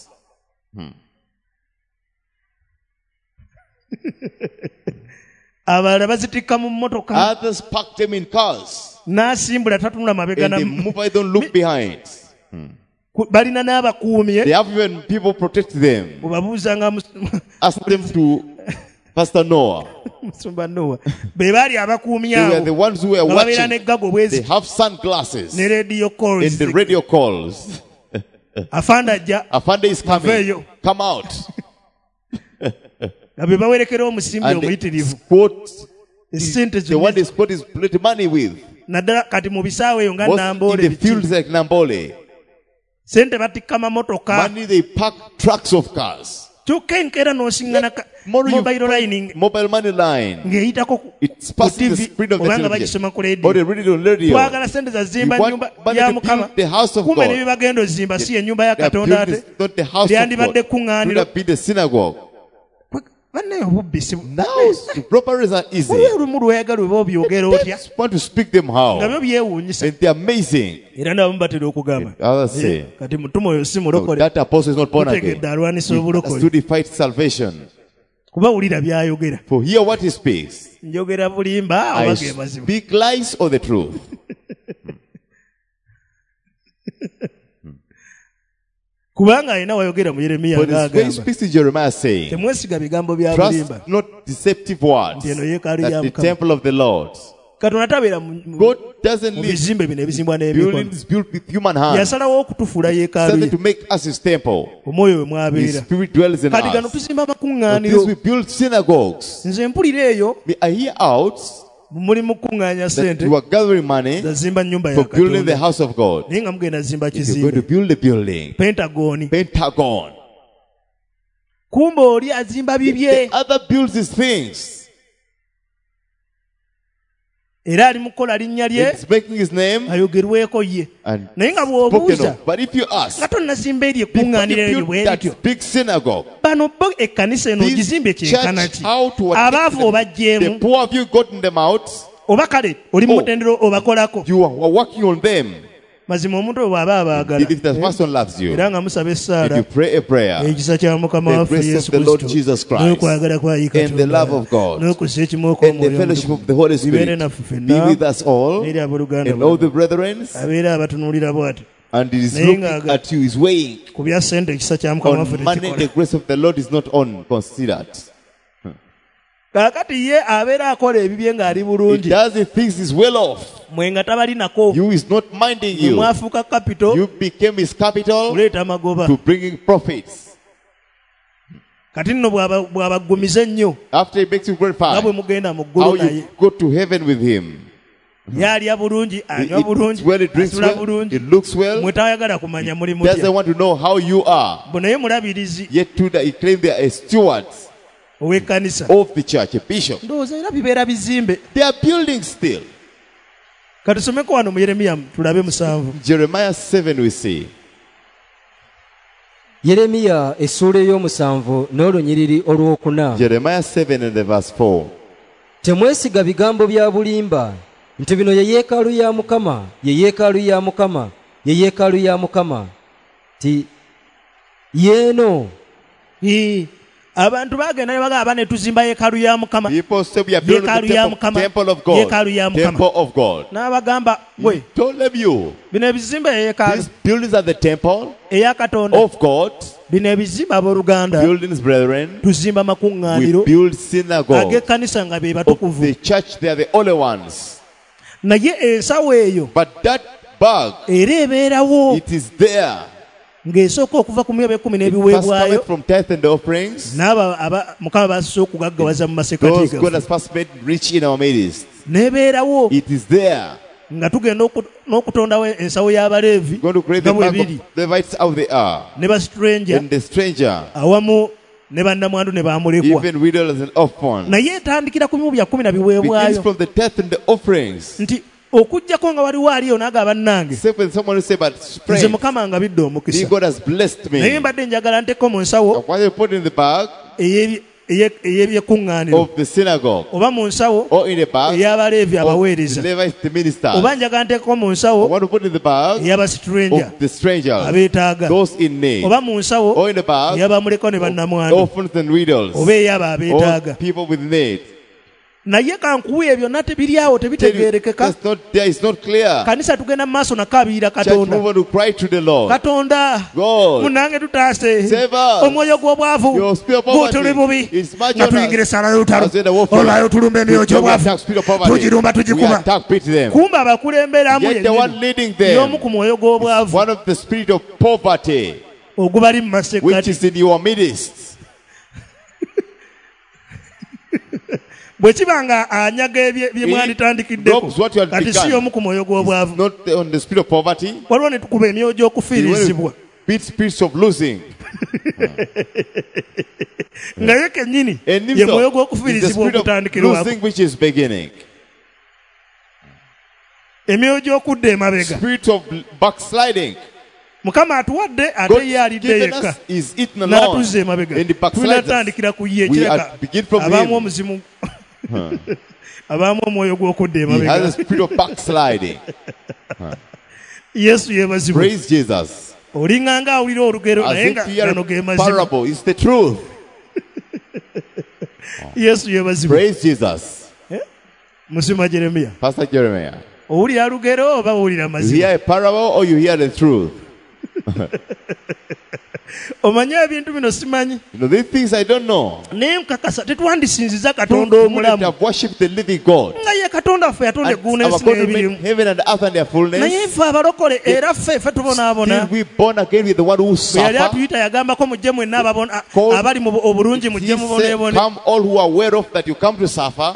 abalala bazitikka mu mmotoka Others pack them in cars n'asimbula tatunula mabega and they na- move. I don't look behind. ku- balina n'abakuumi They have even people protect them. bwebabuuza nga mus- Ask them to Pastor Noah. musumba Noah be baali abakuumi They were the abo ones who were nga babeera watching. n'eggago They bwezi have sunglasses ne radio and calls the radio calls. afanda ajja Afande is coming. Aveyo. Come out. nga be bawerekera omusimbi And omuyitirivu quote, esente the one zonna they quote is plenty money with. naddala kati mu bisaawe eyo nga Most namboole in the biki. fields like Nambole. sente batikka mamotoka Money they pack trucks of cars. kyokka enkeera n'osiŋŋana ka- More you mobile lining mobile money line. ng'eyitako ku- It's ku passing the T V speed of the obanga television. bagisoma ku Or they radio read it on radio. twagala sente zazimba You want nyumba money ya to Mukama build the house of kumbe God. ne bibagenda ozimba si ennyumba ya They have Katonda built ate this, not the house of lyandibadde God. Should kuŋŋaaniro have been the synagogue. banne obubbi si Now robberies are easy. olwe lumu lweyagala oba obyogera They otya just want to speak them nga how. byo byewuunyisa And they're amazing. era nabo batera okugamba Others say, "Eh, kati mutume oyo si no, mulokole that apostle is not born again. mutegedde alwanisa He obulokole has to fight salvation. kuba wulira by'ayogera For hear what he speaks. njogera bulimba I oba ge mazima speak lies or the truth. kubanga alina wayogera mu Yeremiya But his face ng'agamba speaks to Jeremiah saying, temwesiga bigambo bya bulimba trust not deceptive words, Nti eno yeekaalu ya that the Mukama. temple of the Lord. God doesn't live buildings built with human hands. Something to make us his temple. His spirit dwells in us. This we build synagogues. I hear out that you are gathering money for building the house of God. If you're going to build a building, Pentagon. Pentagon. The other builds these things. It's making his name and spoken of. But if you ask, before you build that big synagogue, this church, how to attack them, the poor of you gotten them out, oh, you are working on them. If the person loves you, if you pray a prayer, the grace of the Lord Jesus Christ and the love of God and the fellowship of the Holy Spirit be with us all and all the brethren. And he is looking at you, is weighing on money. The grace of the Lord is not on considered. He does the things is well off. You is not minding you. You became his capital to bringing profits. After he makes you great fire, how you go to heaven with him. It, it's well, it drinks well, it looks well. He doesn't want to know how you are. Yet to the, he claims they are stewards of the church, a bishop. They are building still. Jeremiah seven we see. Yeremiya essula ey'omusanvu n'olunyiriri olwokuna. Jeremiah seven and the verse four. Temwesiga bigambo bya bulimba nti bino ye yeekaalu ya Mukama, ye yeekaalu ya Mukama, ye yeekaalu ya Mukama. Ti yeeno. Hii. Abantu bagenda bagaba ne tuzimba yeekaalu ya Mukama. People say we are building the temple, temple of God. Temple of God. N'abagamba we. Told them you. Bino ebizimba yeekaalu. These buildings are the temple eya Katonda of God. Bino ebizimba abooluganda. Buildings, brethren. Tuzimba makuŋŋaaniro. We build synagogues. Ag'ekkanisa nga be batukuvu. Of the church they are the only ones. Naye ensawo eyo. But that bag. Era ebeerawo. It is there. Ng'esooka okuva ku myaka ekkumi n'ebiweebwayo from tithe and offerings. N'aba Mukama basoose okugaggawaza mu masekati those God has first made rich in our midst. N'ebeerawo. It is there. Nga tugenda n'okutondawo ensawo y'Abaleevi. Going to create the bank of Levites out they are. Ne ba stranger. And the stranger. Awamu ne bannamwandu ne baamulekwa. Even widows and orphans. Naye etandikira ku bya kkumi na biweebwayo. Begins from the tithe and the offerings. Nti okujjako nga waliwo aliyo n'agaba nnange. Nze Mukama nga bidde omukisa. Naye mbadde njagala nteeko mu nsawo ey'ebyekkuŋŋaaniro oba mu nsawo ey'Abaleevi abaweereza oba njagala nteeko mu nsawo ey'abastranger abeetaaga oba mu nsawo ey'abamulekwa ne bannamwandu oba ey'abo abeetaaga. Naye kankuwe ebyo nate biri awo tebitegeerekeka. Kanisa tugenda mu maaso nakaabirira Katonda. Katonda munange tutaase omwoyo gw'obwavu gw'otuli bubi nga tuyingira essaala y'olutalo olwayo tulumba emyoyo gy'obwavu tugirumba tugikuba. Kumba abakulemberamu y'omu ku mwoyo gw'obwavu ogubali mu masekkati. Bwe kibanga anyaga bye mwalitandikiddeko kati si y'omu ku mwoyo gw'obwavu. Waliwo ne tukuba emyoyo gy'okufiirizibwa nga ye kennyini ye mwoyo gw'okufiirizibwa okutandikirwako. Emyoyo gy'okudda emabega. Mukama atuwadde ate ye alidde yekka n'atuzza emabega. Tunatandikira ku ye kireka abaamu omuzimu abaamu omwoyo gw'okudda emabega. Yesu yeebazibwe. Olinga nga awulira olugero naye nga gano ge mazima. Yesu yeebazibwe. Musima Jeremiya. Owulira lugero oba owulira mazima? You hear a parable or you hear the truth? Omanya ebintu bino simanyi. You know, these things I don't know. Ne nkakasa tetwandisinziza Katonda omulamu. Have worshipped the living God. Nga ye Katonda ffe yatonda eggulu n'ensi n'ebirimu. Heaven and earth and their fullness. Naye ffe abalokole era ffe ffe tubonaabona. We born again with the one who suffer. Yali atuyita yagambako mujje mwenna ababona abali mu obulungi mujje muboneebone. Come all who are aware of that you come to suffer.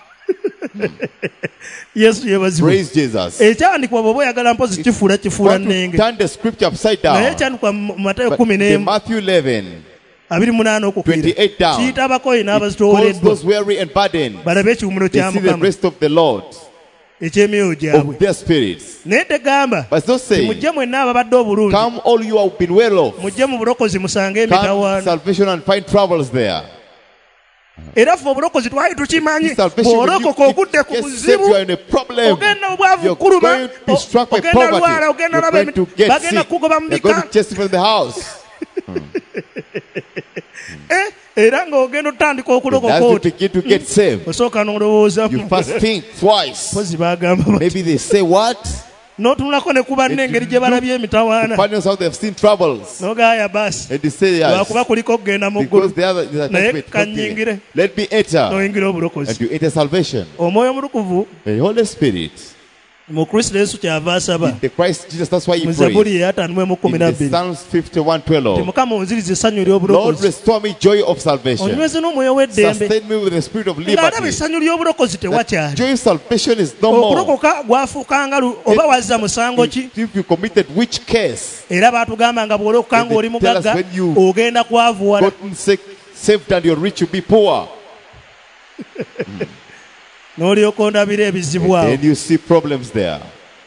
Yesu yebazibwe. Praise Jesus. Ekyandikwa bw'oba oyagala mpozi kifuula kifuula nnenge. Turn the scripture upside down. Naye ekyandikwa mu Matayo kumi n'emu. Matthew eleven. abiri munaana okukwira. Kiyita abakoyi n'abazitoowereddwa. Those weary and burdened. Balabe ekiwummulo kya Mukama. They see the rest of the Lord. Eky'emyoyo gyabwe. Of their spirits. Naye tegamba. But don't say. Mujje mwenna ababadde obulungi. Come all you have been well off. Mujje mu bulokozi musange emitawaana. Come salvation and find troubles there. Era ffe obulokozi twali tukimanyi bw'olokoka ogudde ku buzibu ogenda obwavu kuluma ogenda lwala ogenda laba bagenda kugoba mu bika era ng'ogenda otandika okulokoka oti osooka n'olowooza pozi bagamba n'otunulako ne kuba n'engeri gye balabye emitawaana n'ogaaya baasi lwakuba kuliko okugenda mu ggulu naye kannyingire n'oyingira obulokozi omwoyo omulukuvu mu Kristo Yesu kyava asaba mu Zabbuli ey'ataano mu ekkumi na bbiri ti Mukama onzirize essanyu ly'obulokozi onyweze n'omwoyo w'eddembe ng'alaba essanyu ly'obulokozi tewakyali okulokoka gwafuuka nga oba wazza musango ki era baatugamba nga bw'olokoka ng'oli mugagga ogenda kwavuwala n'olyoka ondabira ebizibu awo. And you see problems there.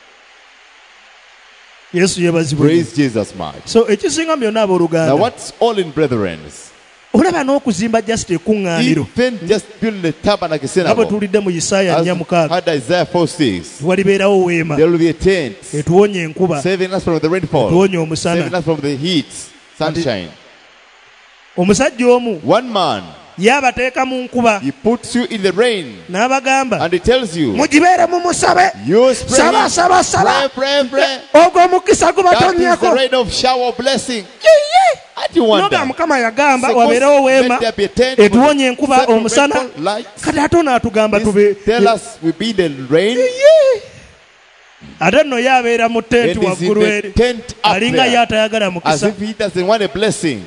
Yesu yebazibwe. Praise Jesus much. So ekisinga byonna abooluganda. Now what's all in brethren? Olaba n'okuzimba just ekuŋŋaaniro. Even just build the tabernacle synagogue. Abo tulidde mu Isaaya nnya mukaaga. Had Isaiah four six. Walibeerawo weema. There will be a tent. Etuwonya enkuba. Saving us from the rainfall. Etuwonya omusana. Saving us from the heat, sunshine. Omusajja omu. One man. Yabateeka mu nkuba. He puts you in the rain. N'abagamba. And he tells you. Mugibeere mu musabe. You pray. Saba saba saba. Pray pray pray. Ogwo omukisa gubatonnyako. That is the rain of shower blessing. What do you want? Noga Mukama yagamba wabeerewo weema. Etuwonya enkuba omusana. Kati ate n'atugamba tube. Tell us we be the rain. Ate nno yabeera mu tenti waggulu eri. Alinga y'atayagala mukisa. As if he doesn't want a blessing.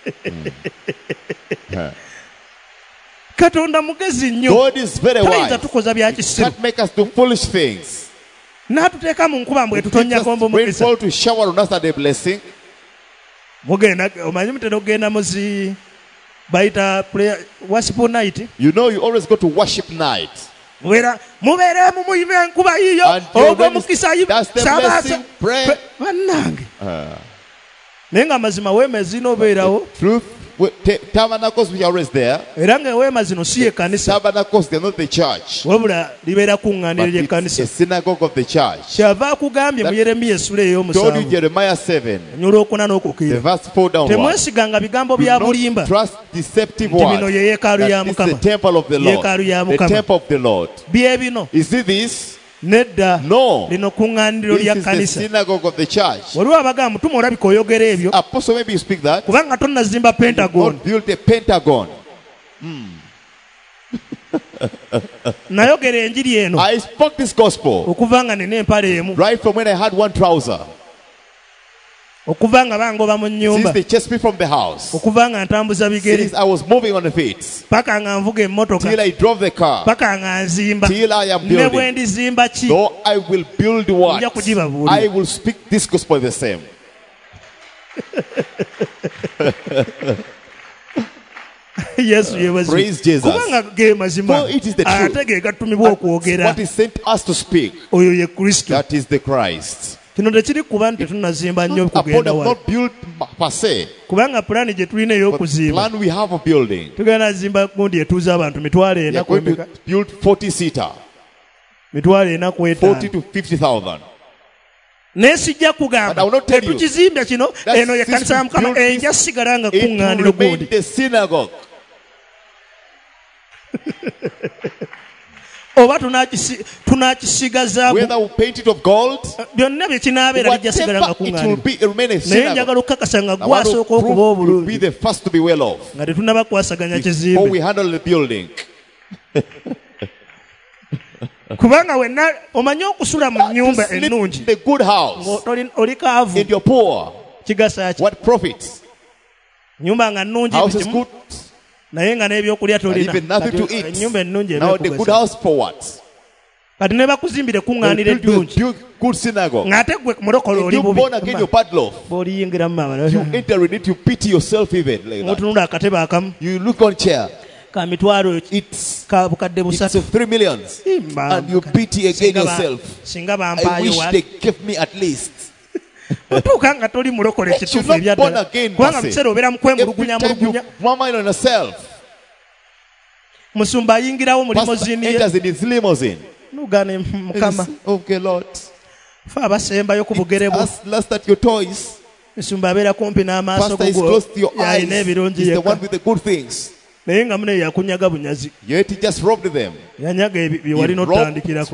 Katonda mugezi nnyo. God is very wise. Tukoza bya kisiru. Can't make us do foolish things. N'atuteeka mu nkuba mbwe tutonnyako mbu mukisa. Rainfall to shower on us a blessing. Mugenda omanyi mutera okugenda muzi bayita prayer worship night. You know you always go to worship night. Mubeera mubeere mu muyime enkuba yiyo ogwo mukisa yiyo sabaasa bannange. Naye nga mazima weema zino obeerawo. Truth. Tabernacles which are always there. Tabernacles, they're not the church. But it's a synagogue of the church. Told you Jeremiah seven. The verse four downwards. Do not trust deceptive words. That is the temple of the Lord. The temple of the Lord. Is it this? No. This is the synagogue of the church. Apostle, maybe you speak that. Not built a Pentagon. Mm. I spoke this gospel right from when I had one trouser. Since they chased me from the house. Since I was moving on the feet. Till I drove the car. Till I am building. Though I will build what? I will speak this gospel the same. Yes, uh, praise Jesus. For it is the truth. What is sent us to speak. That is the Christ. Kino tekiri kuba nti tunazimba nnyo kugenda wala. Kubanga pulaani gye tulina ey'okuzimba. Tugenda zimba gundi etuuza abantu mitwalo ena kwembeka. Mitwalo ena ku etaano. Naye sijja kugamba tetukizimbya kino eno ye kkanisa ya Mukama enja sigala nga kuŋŋaaniro gundi. oba tunakisigaza whether we paint it of gold, byonna bye kinaabeera bijja sigala nga kuŋŋaanirwa naye njagala okukakasa nga gwasooka okuba obulungi nga tetunnaba kwasaganya kizimbe kubanga wenna omanyi okusula mu nnyumba ennungi oli kaavu kigasa ki nnyumba nga nnungi naye nga n'ebyokulya tolina ennyumba ennungi kati ne bakuzimbire kuŋŋaanira eddungi ng'ate gwe mulokole oli bubi bw'oliyingiramu mutunula akatebe akamu ka mitwalo ka bukadde busatu singa bampaayo otuuka nga toli mulokole ekituufu ebyaddala kubanga mukiseera obeera mu kwemulugunya mulugunya musumba ayingirawo mu limoziini nugane mukama fe abasembayo ku bugere bwo musumba abeera kumpi n'amaaso go yalina ebirungi yekka naye nga mune yakunyaga bunyazi yanyaga bye walina otandikirako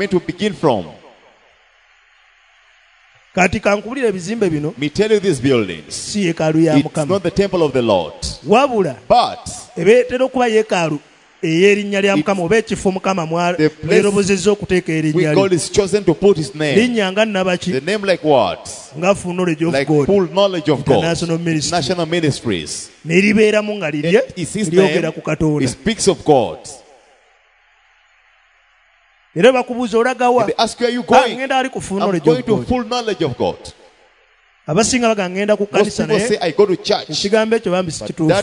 kati kankubulira ebizimbe bino si yeekaalu ya mukama wabula ebeetera okuba yeekaalu ey'erinnya lya mukama oba ekifo mukama mwerobozezza okuteeka erinnya lye linnya nga nnabaki nga full knowledge of God National Ministries neribeeramu nga lirye lyogera ku Katonda era bakubuuza olagawa ngenda ali ku full knowledge of God abasinga baga ngenda ku kanisa naye ekigambo ekyo bambi si kituufu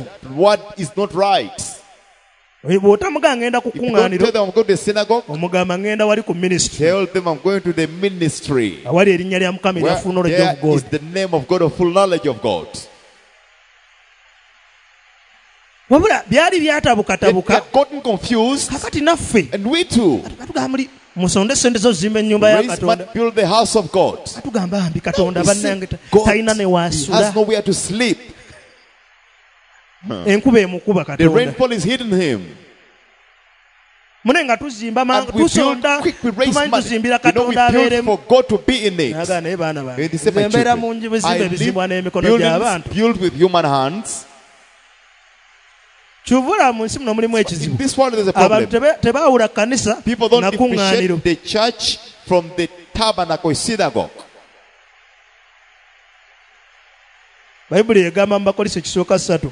bw'otamuga ngenda ku kuŋŋaaniro omugamba ngenda wali ku ministry awali erinnya lya mukama erya full knowledge of God wabula byali byatabukatabuka kakati naffe batugamba muli musonde sente zo zimba ennyumba ya Katonda batugamba ambi Katonda bannange talina ne waasula enkuba emukuba Katonda mune nga tuzimba tusonda tumanyi tuzimbira Katonda abeeremu naga naye baana bange embeera mu nju bizimbe ebizimbwa n'emikono gy'abantu kyuvula mu nsi muno mulimu ekizibu abantu tebaawula kanisa na kuŋŋaaniro bayibuli egamba mu bakolisi ekisooka ssatu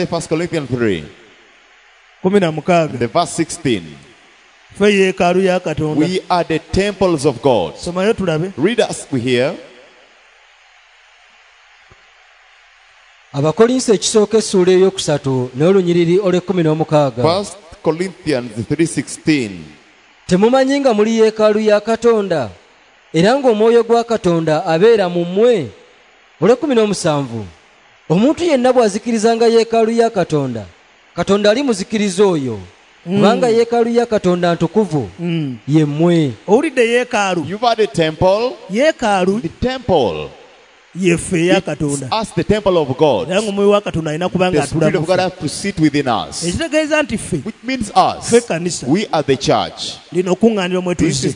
kumi na mukaaga fe yeekaalu ya Katonda somayo tulabe abakolinsi ekisooka essuula ey'okusatu n'olunyiriri olw'ekkumi n'omukaaga temumanyi nga muli yeekaalu ya Katonda era ng'omwoyo gwa Katonda abeera mu mmwe olw'ekkumi n'omusanvu omuntu yenna bw'azikirizanga yeekaalu ya Katonda Katonda alimuzikiriza oyo kubanga yeekaalu ya Katonda ntukuvu ye mmwe owulidde yeekaalu yeekaalu yeffe ya Katonda era ng'omwoyo wa Katonda alina kuba nga atulamu ekitegeeza nti ffe ffe kanisa lino okuŋŋaaniro mwe tuyise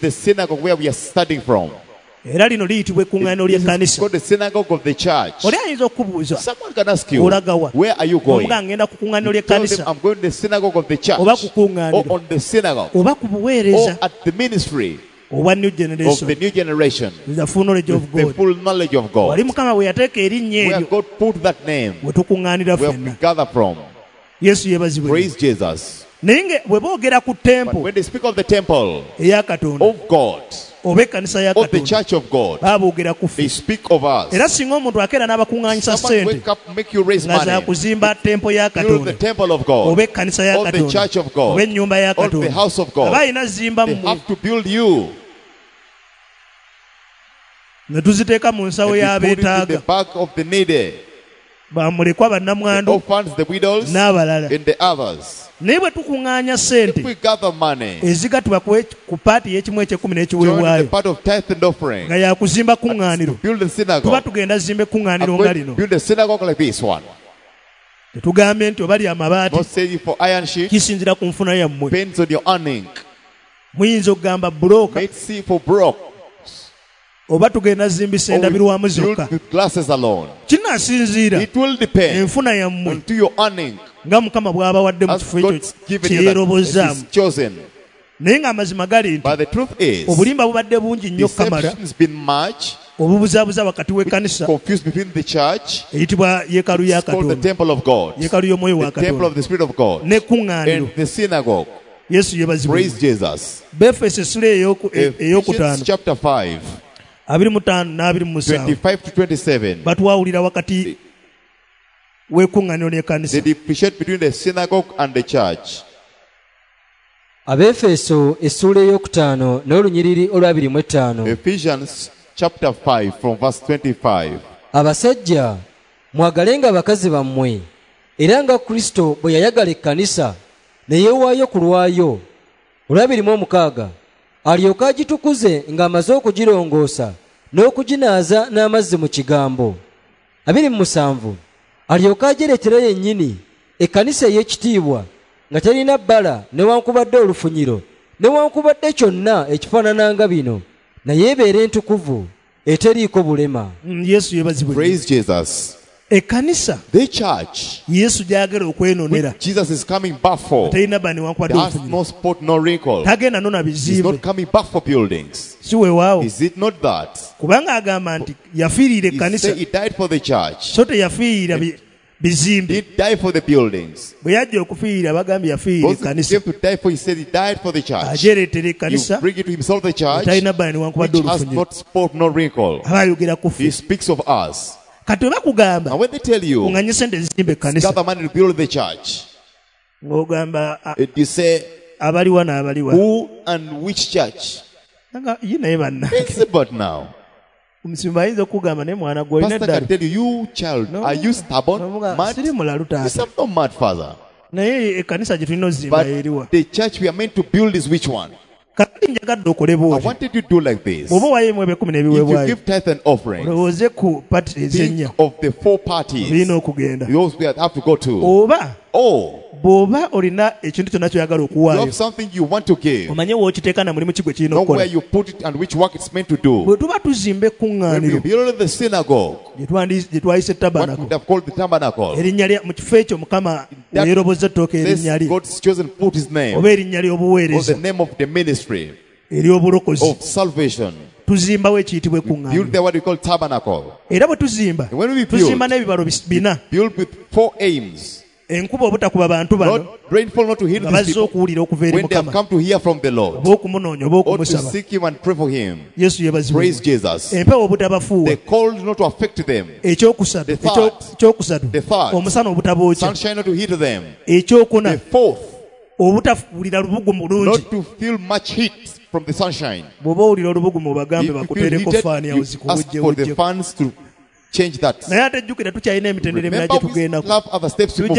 era lino liyitibwa ekkuŋŋaaniro ly'ekkanisa oli ayinza okubuuza olagawa omuga ngenda ku kuŋŋaaniro ly'ekkanisa oba ku kuŋŋaaniro oba ku buweereza oba new generation the full knowledge of God wali mukama bwe yateeka erinnya eryo we tukuŋŋaanira ffenna Yesu yeebazibwe naye bwe boogera ku tempo eya Katonda oba ekkanisa ya Katonda baboogera ku ffe era singa omuntu akeera n'abakuŋŋaanyisa ssente nga za kuzimba tempo ya Katonda oba ekkanisa ya Katonda oba ennyumba ya Katonda aba alina zimba mmwe ne tuziteeka mu nsawo y'abeetaaga bamulekwa bannamwandu n'abalala naye bwe tukuŋŋaanya ssente ezigatibwa ku paati y'ekimu eky'ekkumi n'ekiweebwayo nga yakuzimba kuŋŋaaniro tuba tugenda zimba ekkuŋŋaaniro nga lino tetugambye nti oba lya mabaati kisinzira ku nfuna yammwe muyinza okugamba broker Made C for broke. oba tugenda zimbisa endabirwamu zokka kinaasinziira enfuna yammwe nga Mukama bw'abawadde mu kifo ekyo kye yeerobozaamu. Naye ng'amazima gali nti obulimba bubadde bungi nnyo kamala obubuzaabuza wakati w'ekkanisa eyitibwa yeekaalu ya Katonda, yeekaalu y'omwoyo wa Katonda n'ekkuŋŋaaniro. Yesu yeebazibwe. Befeso essula ey'okutaano abiri mu ttaano n'abiri mu musanvu batwawulira wakati w'ekkuŋŋaaniro n'ekkanisa. Abefeso essula ey'okutaano n'olunyiriri olw'abiri mu ttaano. Ephesians chapter five from verse twenty-five. Abasajja mwagalenga bakazi bammwe era nga Kristo bwe yayagala ekkanisa ne yeewaayo ku lwayo. Olw'abiri mu omukaaga alyoke agitukuze ng'amaze okugirongoosa n'okuginaaza n'amazzi mu kigambo. Abiri mu musanvu alyoke agireetera yennyini ekkanisa ey'ekitiibwa nga talina bbala newankubadde olufunyiro newankubadde kyonna ekifaanananga bino, naye ebeera entukuvu eteriiko bulema. Yesu yeebazibwe. Praise Jesus. Ekkanisa the church Yesu gyagala okwenonera. Jesus is coming back for. Talina bbala newankubadde olufunyiro. No spot, no wrinkle. Tagenda nona bizimbe. He's not coming back for buildings. Si weewaawo. Is it not that? Kubanga agamba nti yafiirira ekkanisa. He died for the church. So teyafiirira bizimbe. He died for the buildings. Bwe yajja okufiirira bagambye yafiirira ekkanisa. He came to die for, he said he died for the church. Ajereetera ekkanisa. You bring it to himself the church. Talina bbala newankubadde olufunyiro. Which has not spot, no wrinkle. Aba ayogera ku ffe. He speaks of us. Kati bwe bakugamba and when they tell you unganye sente zizimbe ekkanisa, gather money to build the church, ng'ogamba you say abaliwa n'abaliwa, who and which church? Ye naye banna. It's about now. Omusimba ayinza okugamba naye mwana gwe olina ddala. Pastor can tell you, you child, no, are you stubborn? Mad? Siri mulalu taata. Yes, I'm not mad, father. Naye ekkanisa gye tulina ozimba eriwa. But the church we are meant to build is which one? I wanted to do like this. If you give tithe and offering, think of the four parties those we have to go to. Oh, you have something you want to give. Know where you put it and which work it's meant to do. When we build the synagogue, what we have called the tabernacle, that God's chosen put his name, or the name of the ministry of salvation. Build there what we call tabernacle. When we build, build with four aims. Not rainfall, not to heal these people when they have come to hear from the Lord, or to seek him and pray for him. Praise Jesus. The cold not to affect them. The third, the third, sunshine not to hit them. The fourth, not to feel much heat from the sunshine. If you feel heated, you ask for the fans to change that. Remember, we love other steps to move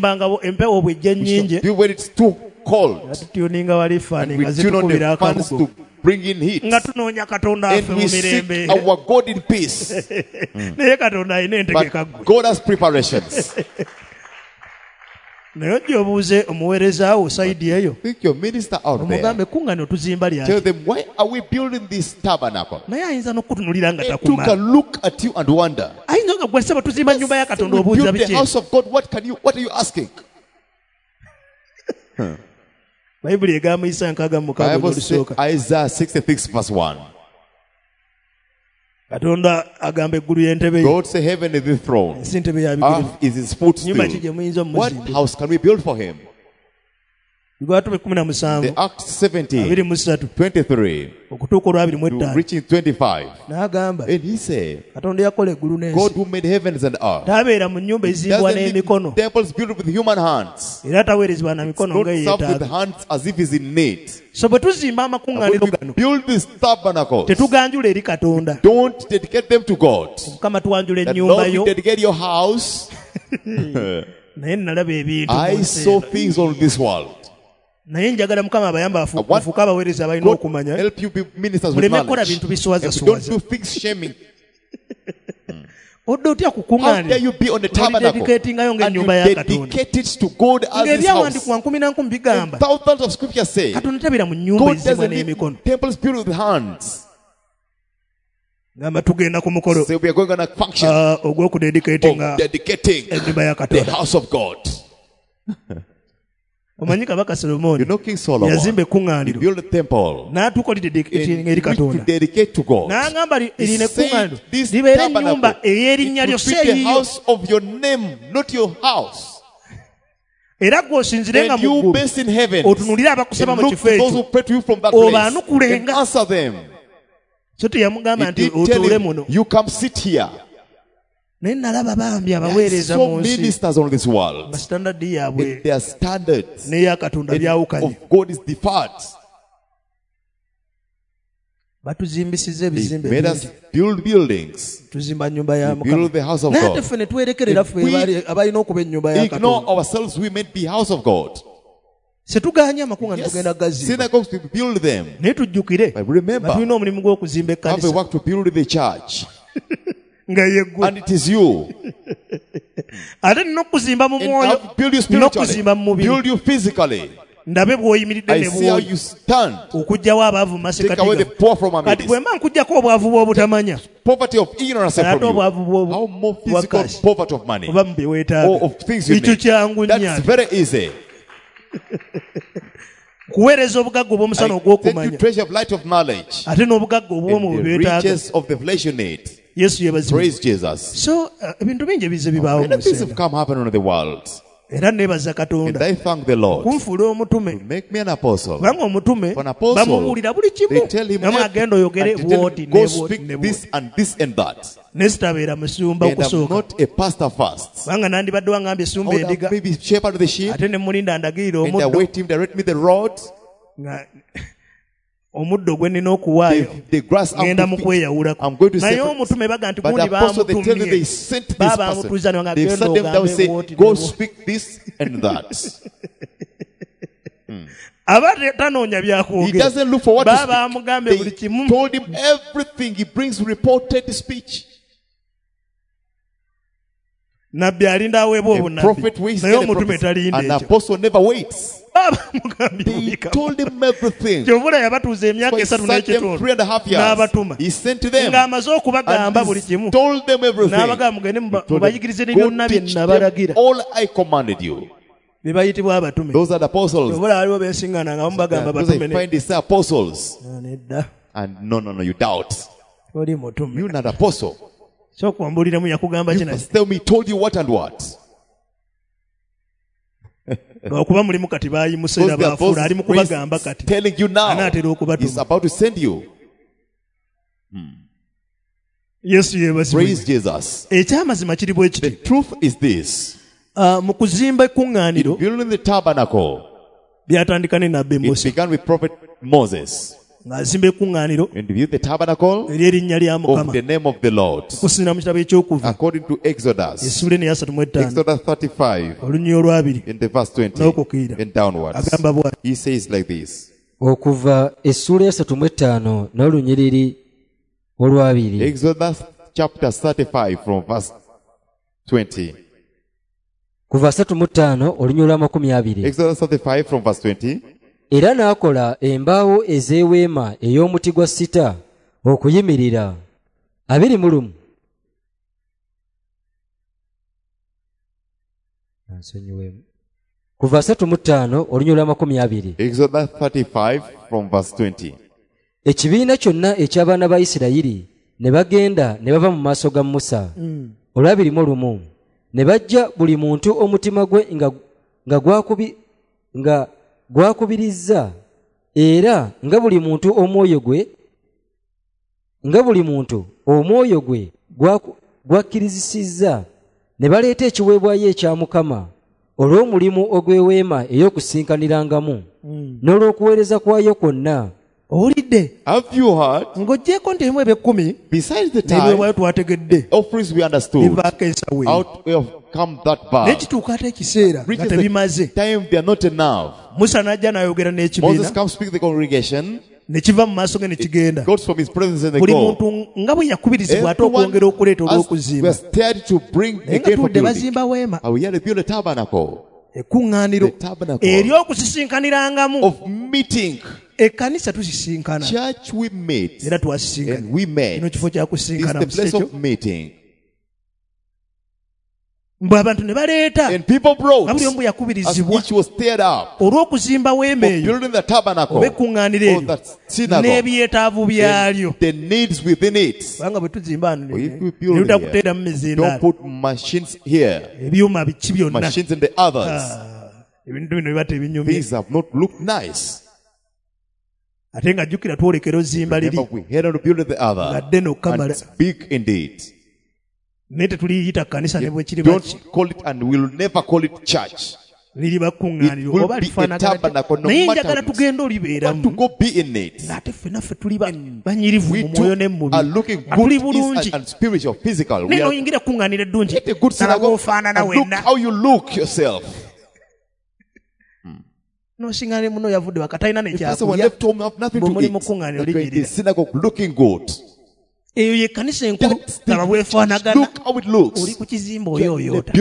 to. When it's too cold, and we tune on the fans to bring in heat, and we seek our God in peace. mm. But God has preparations. Think your minister out there. Tell them, why are we building this tabernacle? They took a look at you and wonder. Yes, we build the house of God. What can you? What are you asking? Bible says Isaiah sixty-six verse one. God said heaven is his throne, earth is his footstool. What house can we build for him? The Acts seventeen, twenty-three, to reaching twenty-five. And he said, God who made heavens and earth doesn't live temples built with human hands. Not served with hands as if he's in need. When we build these tabernacles, don't dedicate them to God. That Lord, you dedicate your house. I saw things on this world. naye njagala Mukama abayambe afuuka abaweereza abalina okumanya muleme kola bintu biswaza swaza How dare you be on the tabernacle and you dedicate it to God as his house? And thousands of scriptures say God doesn't need temples built with hands. So we are going on a function of dedicating the house of God. You know King Solomon, he built a temple in which to dedicate to God. He said, this tabernacle, it should be the house of your name, not your house. And you based in heaven, and look to those who pray to you from that place, and answer them. He did tell him, you come sit here. There are so ministers on this world. And their standards of God is deferred. He made us build buildings. We build the house of God. If we ignore ourselves, we may be house of God. Yes, synagogues, we build them. But remember, we have a work to build the church. And it is you. And I'll build you spiritually, build you physically. I see how you stand. Take away the poor from our midst. Poverty of ignorance from you. How more physical poverty of money or of things you need. That's very easy. I take you treasure of light of knowledge and the riches of the flesh you need. Praise Jesus. So, many things have come happen in the world. And I thank the Lord to make me an apostle. For an apostle, they tell him, go speak this and this and that. And I'm not a pastor first. I would have maybe shepherd the sheep, and I wait him direct me the road. The, the grass I'm, I'm going to say, but the apostle, they tell me they sent this person. They sent them down and say, go speak this and that. hmm. He doesn't look for what to speak. They told him everything. He brings reported speech. A prophet waits, an apostle never waits. They told him everything. So he sat them three and a half years. He sent to them and he told them everything. He told them, go teach them all I commanded you. Those are the apostles. Those I find these apostles. And no, no, no, you doubt. You're not an apostle. You must tell me, told you what and what. Telling you now, he's about to send you. Hmm. Praise Jesus. The truth is this. In building the tabernacle, it began with Prophet Moses. And build the tabernacle of the name of the Lord. According to Exodus, Exodus thirty-five, in the verse twenty, and downwards, he says like this. Exodus chapter thirty-five from verse twenty. Exodus thirty-five from verse twenty. Era n'akola embaawo ez'eweema ey'omuti gwa sita okuyimirira abiri mu lumu. Kuva asatu mu ttaano olunyolwa makumi abiri. Exodus thirty-five from verse twenty. Ekibiina kyonna eky'abaana ba Isirayiri ne bagenda ne bava mu maaso ga Musa olwabiri mu lumu ne bajja buli muntu omutima gwe nga nga gwakubi nga gwakubirizza era nga buli muntu omwoyo gwe nga buli muntu omwoyo gwe gwakkirizisizza ne baleeta ekiweebwayo ekya Mukama olw'omulimu ogw'eweema ey'okusinkanirangamu n'olw'okuweereza kwayo kwonna. Owulidde? Have you heard? Ng'oggyeko nti emu eb'ekkumi besides the time twategedde offerings we understood out of come that bar. N'ekituuka ate ekiseera nga tebimaze. Time they are not enough. Musa n'ajja n'ayogera n'ekibiina. Moses comes speak to the congregation. nekiva mu maaso ge ne kigenda. Goes from his presence and they buli go. muntu nga bwe yakubirizibwa ate okwongera okuleeta olw'okuzimba. We are stirred to bring again for building. Are we here to build a tabernacle? Ekkuŋŋaaniro ery'okusisinkaniramu. Of meeting. Ekkanisa tusisinkana. Church we meet. Era twasisinkana. And we met. Kino kifo kya kusisinkana. It's the place of meeting. Mbw'abantu ne baleeta. And people brought. Nga buli omu yakubirizibwa. As each was stirred up. Olw'okuzimba weema eyo. For building the tabernacle. Oba ekkuŋŋaaniro eryo. N'ebyetaavu byalyo. The needs within it. Kubanga bwe tuzimba ano. Ne tutakuteeramu mizindaalo. Don't put machines here. Ebyuma biki byonna. Machines and the others. Ebintu bino biba tebinyumye. These have not looked nice. Ate nga jjukira twolekera ozimba liri. We head on to build the other. Gadde n'okkamala. And it's big indeed. Ne tetuliyita kkanisa ne bwe kiri baki. Don't call it and we'll never call it church. Liri bakkuŋŋaaniro oba lifaanagana. Naye njagala tugenda olibeeramu. To go be in it. Ate ffenna ffe tuli banyirivu mu mwoyo ne mu mubiri. Looking good and spiritual, physical. Ne n'oyingira ekkuŋŋaaniro eddungi. Salaga ofaanana wenna. Look how you look yourself. N'osingane muno yavudde wakatalina nekyakulya. Bw'omuli mu kkuŋŋaaniro lijjirira. Eyo ye kkanisa enkulu nga bwefaanagana. Oli ku kizimba oyooyoota.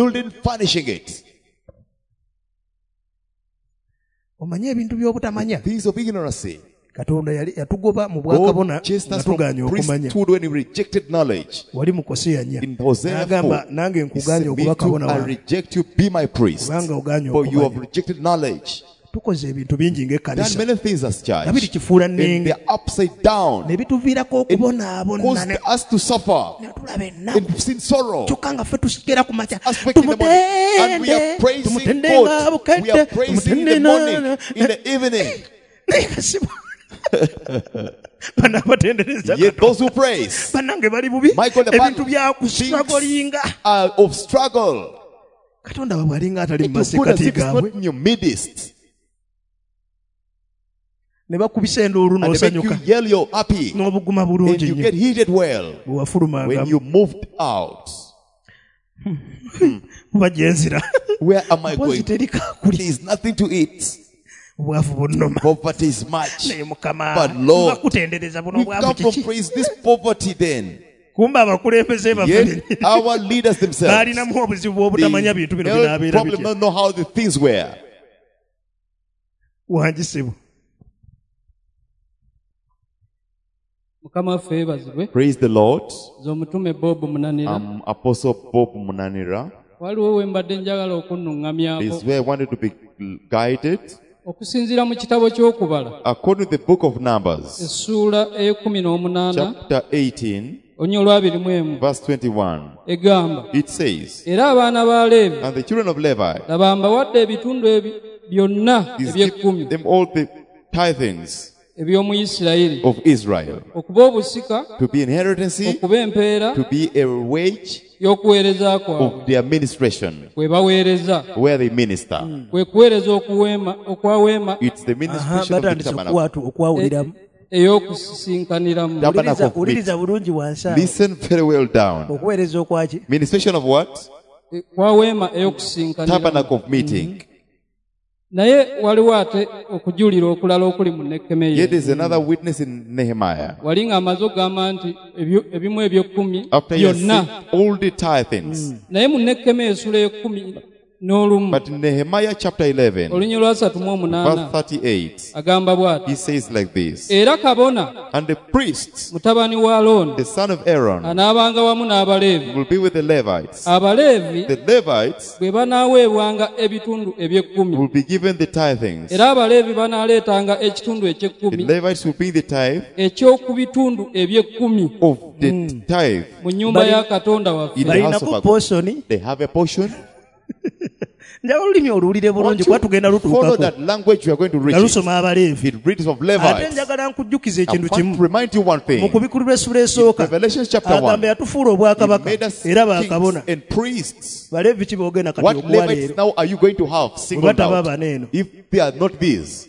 Omanye ebintu by'obutamanya. Katonda yali yatugoba mu bwakabona nga tugaanye okumanya. Wali mu Koseya nnya. N'agamba nange nkuganye okuba kabona wange. Kubanga oganye okumanya. Tukoze ebintu bingi ng'ekkanisa. Nga biri kifuula nnenge. Ne bituviirako okubonaabona. Ne tulaba ennaku. Kyokka nga ffe tusigera ku makya. Tumutende. Tumutende nga bukedde. Tumutende na. Bana batendereza. Yet those who praise. Banange bali bubi. Ebintu bya kustragolinga. Of struggle. Katonda bwalinga atali mu masekati gaabwe. Ne bakubisa enduulu n'osanyuka. N'obuguma bulungi nnyo. Bw'wafulumanga. Muba gye nzira. Where am I going? There is nothing to eat. Poverty is much. But Lord, we come from praise this poverty then. Yet our leaders themselves, they probably don't know how the things were. Praise the Lord. I'm Apostle Bob Munanira. This is where I wanted to be guided. According to the book of Numbers, chapter eighteen, verse twenty-one, it says, and the children of Levi, He's given them all the tithings of Israel, to be inheritance, to be a wage of their administration, where they minister. It's the ministration of the tabernacle. Listen very well down. Ministration of what? Tabernacle of meeting. naye waliwo ate okujulira okulala okuli mu Nekkemiya. Yet is another witness in Nehemiah. Wali ng'amaze okugamba nti ebimu eby'ekkumi byonna. All the tithings. Naye mu Nekkemiya essula y'ekkumi n'olumu. But in Nehemiah chapter eleven, olunya lwasatu mu omunaana, verse thirty-eight, agamba bw'ati. He says like this. Era kabona, and the priests, mutabani wa Alooni, the son of Aaron, anaabanga wamu n'Abaleevi, will be with the Levites. Abaleevi, the Levites, bwe banaaweebwanga ebitundu eby'ekkumi, will be given the tithings. Era Abaleevi banaaleetanga ekitundu eky'ekkumi, the Levites will bring the tithe, eky'oku bitundu eby'ekkumi, of the mm. tithe, mu nnyumba ya Katonda waffe. They have a portion. Follow that language you are going to read. It reads of Levites. I want to remind you one thing. In Revelation chapter one, He made us kings and priests. What Levites now are you going to have singled out if they are not these?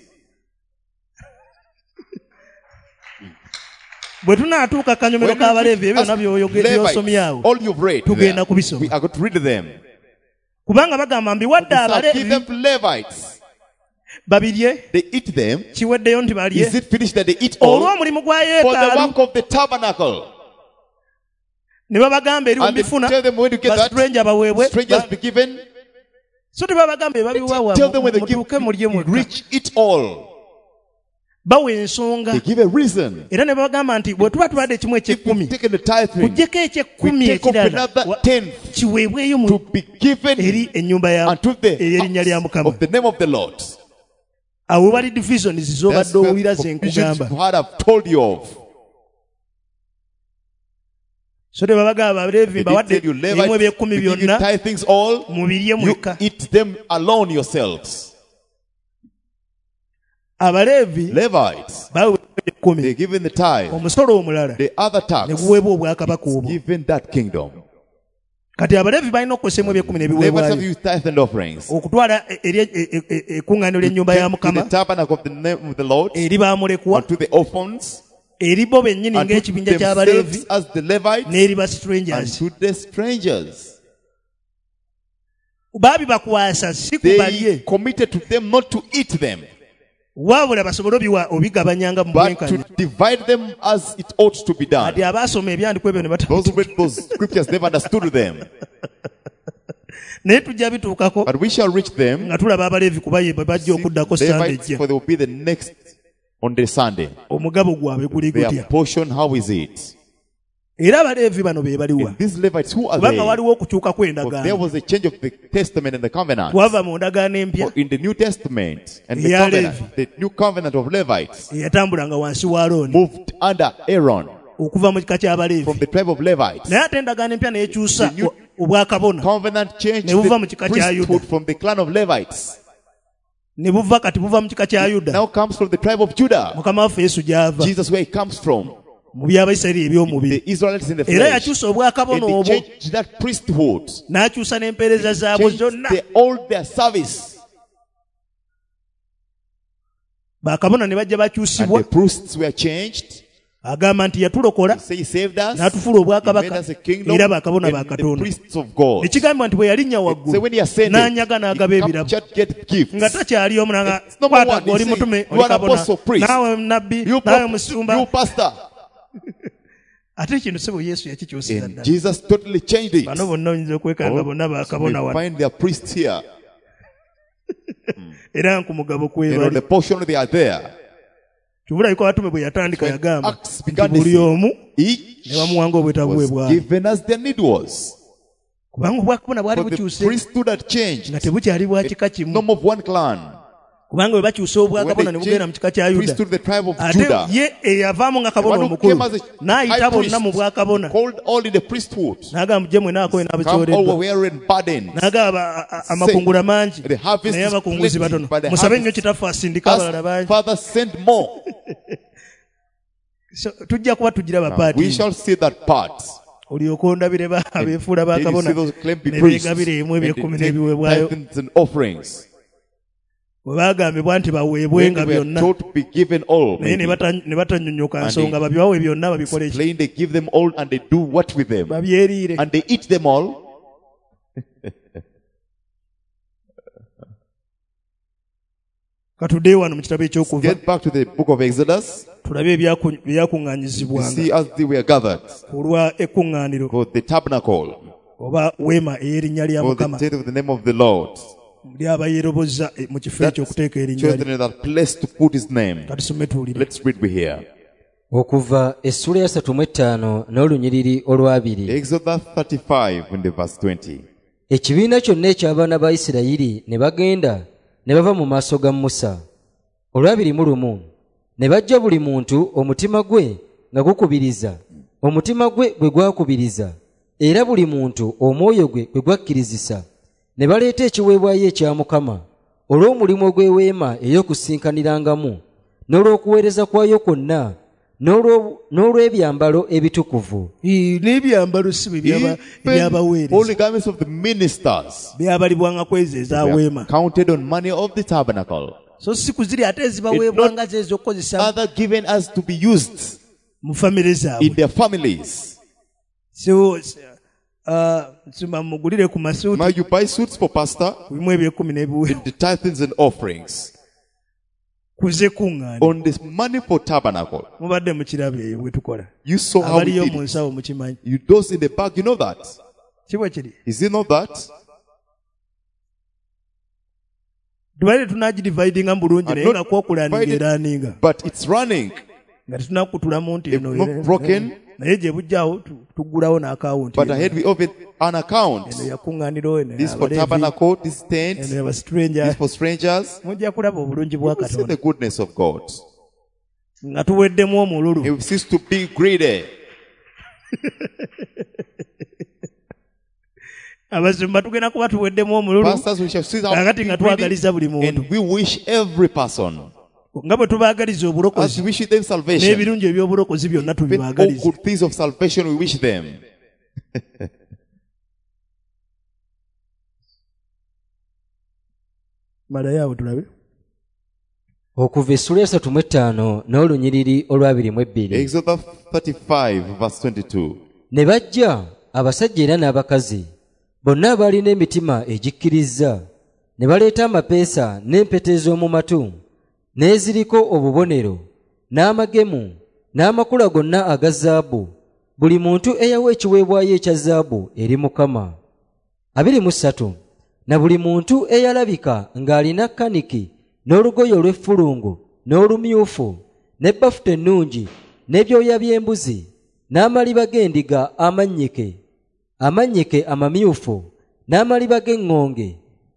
Bwe tunaatuuka kanyomero k'Abaleevi ebyo by'osomyawo all you've read, tugenda kubisoma. We are going to read them. Kubanga bagamba mbiwadde Abaleevi They eat them. Is it finished that they eat all? For the work of the tabernacle. And they tell them when you get that, strangers be given. So they tell them when they give, reach it all. They give a reason. If we take the tithing, we take up another tenth to be given unto the house of the name of the Lord. That's the divisions what I've told you of. So they were They tell you Levites, they give you tithings all, you eat them alone yourselves. Levites, they given the tithe, the other tax, given that kingdom. Levites have used tithe and offerings to the tabernacle of the name of the Lord, or to the orphans, and to themselves as the Levites, and to the strangers. They committed to them not to eat them, but to divide them as it ought to be done. Those who read those scriptures never understood them. But we shall reach them. Levites, for they will be the next on the Sunday. Their portion, how is it? And these Levites, who are they? For there was a change of the testament and the covenant. For in the New Testament and the covenant, the new covenant of Levites moved under Aaron from the tribe of Levites. The new covenant changed the priesthood from the clan of Levites. Now comes from the tribe of Judah. Jesus, where he comes from. The Israelites in the flesh. And they changed that priesthood. They changed all their service. And the priests were changed. He say he saved us. He made us a kingdom. And the priests of God. So when he ascended, he captured get gifts. It's number one. He say, you are an apostle, priest. You, you pastor. And Jesus totally changed it. Oh, we find their priests here. And on the portion they are there. Acts began to see each was given as their need was. For the priesthood had changed. A number of one clan. When they changed priesthood the tribe of Judah, the one who came as a high priest, called all in the priesthood, come all wearing burden, saying, the harvest is plenty, but the harvest, Father, send more. Now, we shall see that part. And did you see those claim be priests and the tithes and offerings? When they were told to be given all, and they explain they give them all and they do what with them? And they eat them all. Get back to the book of Exodus. We see as they were gathered for the tabernacle, for the tent of the name of the Lord. That children that place to put his name. Let's read we here. Okuva essula ya satu mu etaano n'olunyiriri olwabiri. Exodus thirty-five in the verse twenty. Ekibiina kyonna eky'abaana ba Isirayiri ne bagenda ne bava mu maaso ga Musa. Olwabiri mu lumu ne bajja buli muntu omutima gwe nga gukubiriza, omutima gwe gwe gwakubiriza, era buli muntu omwoyo gwe gwe gwakkirizisa. Ne baleeta ekiweebwayo ekya Mukama olw'omulimu ogw'eweema ey'okusinkanirangamu n'olw'okuweereza kwayo kwonna n'olw'ebyambalo ebitukuvu. N'ebyambalo si bwe by'abaweereza. All the garments of the ministers byabalibwanga kwezi ez'aweema. Counted on money of the tabernacle. So siku ziri ate ezibaweebwanga z'ez'okkozesa. Other given as to be used mu family zaabwe. In their families. So Uh, Now you buy suits for pastor, in the tithes and offerings. on this money for tabernacle. You saw how we did it. You those in the back, you know that. Is it not that? But it's running. If not broken, but ahead we open an account. This for tabernacle, this tent, this for strangers. You see the goodness of God. He cease to be greedy. Pastors, we shall see how greedy, and we wish every person. As we wish them salvation, even all good things of salvation we wish them. okuva essula esatu mu ttaano n'olunyiriri olwabiri mu ebbiri. Exodus thirty-five verse twenty-two. Ne bajja abasajja era n'abakazi bonna abalina emitima egikkiriza ne baleeta amapeesa n'empeta ez'omu matu n'eziriko obubonero n'amagemu n'amakula gonna aga zaabu, buli muntu eyawa ekiweebwayo ekya zaabu eri Mukama, abiri mu ssatu, na buli muntu eyalabika ng'alina kaniki n'olugoye olw'effulungu n'olumyufu n'ebbafuta ennungi n'ebyoya by'embuzi n'amaliba g'endiga amannyike amannyike amamyufu n'amaliba g'eŋŋonge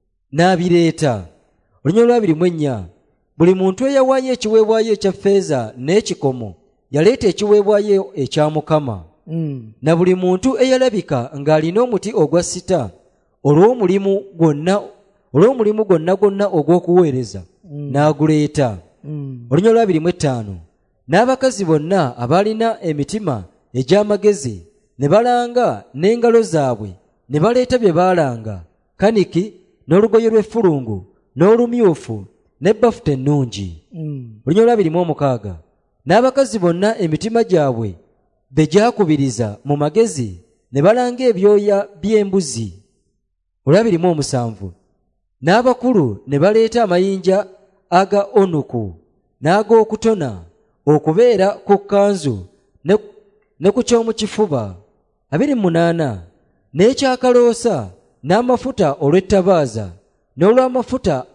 n'abireeta. Olunyiriri lwabiri mu ennya, buli muntu eyawaayo ekiweebwayo ekya ffeeza n'ekikomo yaleeta ekiweebwayo ekya Mukama. Mm. Na buli muntu eyalabika ng'alina omuti ogwa sita olw'omulimu gwonna olw'omulimu gwonna gwonna ogw'okuweereza mm. n'aguleeta. Mm. Olunyiriri lwabiri mu etaano, n'abakazi bonna abaalina emitima egy'amagezi ne balanga n'engalo zaabwe ne baleeta bye baalanga, kaniki n'olugoye lw'effulungu n'olumyufu n'ebbafuta ennungi. Mm. Olunyiriri lwabiri mu omukaaga, n'abakazi bonna emitima gyabwe be gyakubiriza mu magezi ne balanga ebyoya by'embuzi. Olwabiri mu omusanvu, n'abakulu ne baleeta amayinja aga onuku n'ag'okutona okubeera ku kkanzu ne, ne ku ky'omu kifuba. Abiri mu munaana, n'ekyakaloosa n'amafuta olw'ettabaaza n'olw'amafuta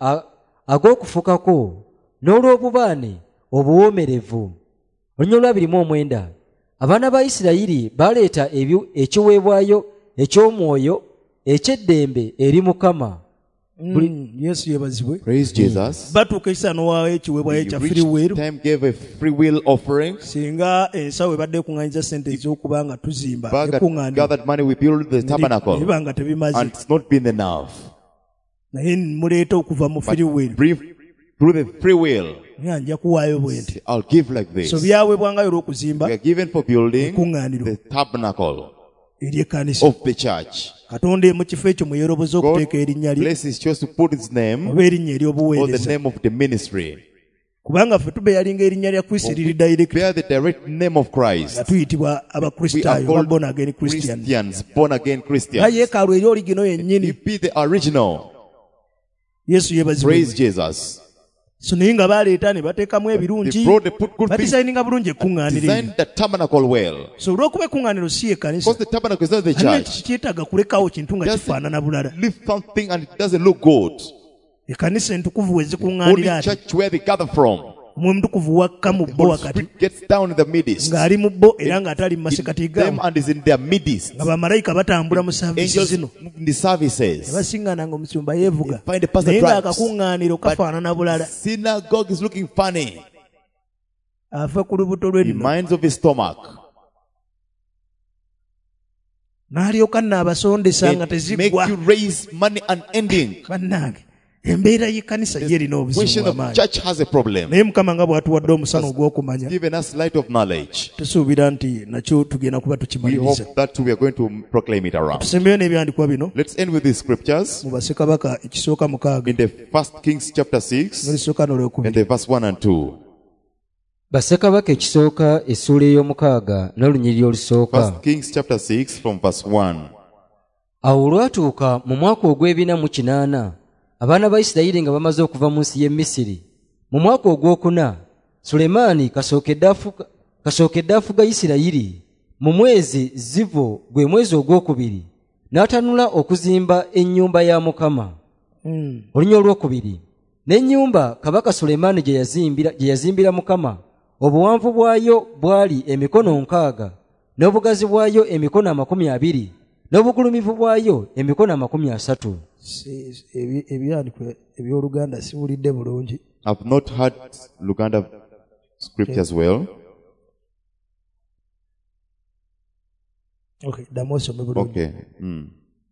ag'okufukako n'olw'obubaane obuwoomerevu. Olunyiriri lwabiri mu omwenda, abaana ba Isirayiri baleeta ekiweebwayo eky'omwoyo eky'eddembe eri Mukama. Mm, Yesu yebazibwe. Praise Jesus. Batuuka ekisaano waawo ekiweebwayo ekya free will. Time gave a free will offering. Singa ensawo ebadde ekuŋŋaanyiza ssente ez'okuba nga tuzimba ekuŋŋaanira. Gathered money we build the tabernacle. Ebiba nga tebimaze. And it's not been enough. Naye muleeta okuva mu free will. Through the free will. Nja kuwaayo bwe nti. I'll give like this. So byaweebwangayo olw'okuzimba. We are given for building the tabernacle of the church. Katonda mu kifo ekyo mweyeroboza okuteeka erinnya lye. Place is chose to put its name oba erinnya ery'obuweereza. Or the name of the ministry. Kubanga ffe tubeeyalinga erinnya lya Kristo eriri direct. Bear the direct name of Christ. Tuyitibwa abakristaayo ba born again Christians. Christians, born again Christians. Naye yeekaalu eri original yennyini. You be the original. Yesu yebazibwe. Praise Jesus. So naye nga baleeta ne bateekamu ebirungi badisayininga bulungi ekkuŋŋaaniro. Design the tabernacle well. So olw'okuba ekkuŋŋaaniro si ekkanisa. Because the tabernacle is not the church. Kyetaaga kulekawo kintu nga kifaanana bulala. Leave something and it doesn't look good. Ekkanisa entukuvu we zikuŋŋaanira ati. Only church where they gather from. Omutukuvu wakka mu bo wakati. Gets down in the midst. Ng'ali mu bo era ng'atali mu masekati gaamu. Them and is in their midst. Nga bamalayika batambula mu services zino. In the services. Basiŋŋaana ng'omusumba yeevuga. Find the pastor naye ng'akakuŋŋaaniro kafaanana bulala. Synagogue is looking funny. Afa ku lubuto lwe nno. He minds of his stomach. N'alyoka nnaabasondesa nga teziggwa. Make you raise money unending. Bannange. Embeera y'ekkanisa ye erina obuzibu bw'amaanyi. Church has a problem. Naye Mukama nga bw'atuwadde omusana ogw'okumanya. Given us light of knowledge. Tusuubira nti nakyo tugenda kuba tukimaliriza. We hope that we are going to proclaim it around. Tusembeyo n'ebyandikwa bino. Let's end with these scriptures. Mu Bassekabaka ekisooka mukaaga. In the First Kings chapter six. N'olisooka n'olwokubiri. And the verse one and two. Bassekabaka ekisooka essuula ey'omukaaga n'olunyiriri olusooka. First Kings chapter six from verse one. Awo olwatuuka mu mwaka ogw'ebina mu kinaana, abaana ba Isirayiri nga bamaze okuva mu nsi y'e Misiri, mu mwaka ogwokuna Sulemaani kasookedde afuga Isirayiri mu mwezi Zivu gwe mwezi ogwokubiri n'atanula okuzimba ennyumba ya Mukama. Mm. Olunya olwokubiri n'ennyumba kabaka Sulemaani gye yazimbira gye yazimbira Mukama obuwanvu bwayo bwali emikono nkaaga n'obugazi bwayo emikono amakumi abiri n'obugulumivu bwayo emikono amakumi asatu. Ebyandikwa eby'Oluganda siwulidde bulungi. I've not heard Luganda scriptures well. Okay, damoso mebulu. Okay. Mm.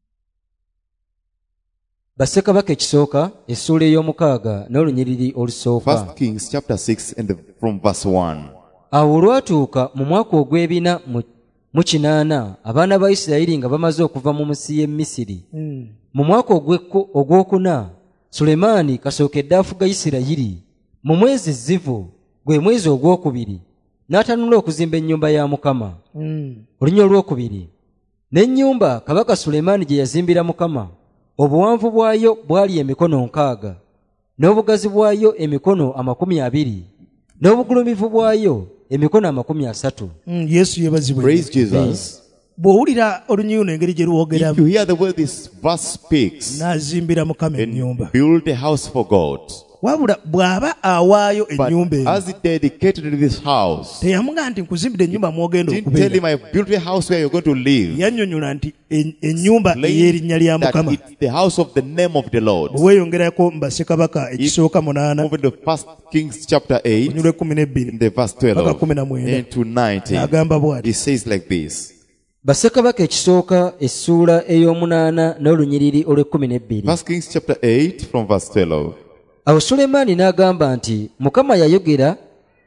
Bassekabaka ekisooka essuula ey'omukaaga n'olunyiriri olusooka. First Kings chapter six and the, from verse one. Awo olwatuuka mu mwaka ogw'ebina mu kinaana abaana ba Isirayiri nga bamaze okuva mu nsi y'e Misiri. Mm. Mu mwaka ogwokuna Sulemaani kasookedde afuga Isirayiri mu mwezi Zivu gwe mwezi ogwokubiri n'atanula okuzimba ennyumba ya Mukama. Mm. Olunya olwokubiri n'ennyumba kabaka Sulemaani gye yazimbira Mukama obuwanvu bwayo bwali emikono nkaaga n'obugazi bwayo emikono amakumi abiri n'obugulumivu bwayo emikono amakumi asatu. Mm, Yesu yebazibwe. Praise Jesus. Bw'owulira olunyuuno engeri gye luwogeramu. If you hear the way this verse speaks, n'azimbira Mukama ennyumba. Build a house for God. Wabula bw'aba awaayo ennyumba eyo. As he dedicated this house, teyamugaa nti nkuzimbira ennyumba mwogenda okubeera. Didn't tell him I built a house where you're going to live. Yannyonnyola nti ennyumba ey'erinnya lya Mukama. That it's the house of the name of the Lord. Bweweeyongerako mu Bassekabaka ekisooka munaana. Moving to First Kings chapter eight, onyole kumi n'ebbiri. In the verse twelve. Paka kumi na mwenda. Into nineteen. Agamba bw'ati. He says like this. Bassekabaka ekisooka essuula ey'omunaana n'olunyiriri olw'ekkumi n'ebbiri. First Kings chapter eight from verse twelve. Awo Sulemaani n'agamba nti Mukama yayogera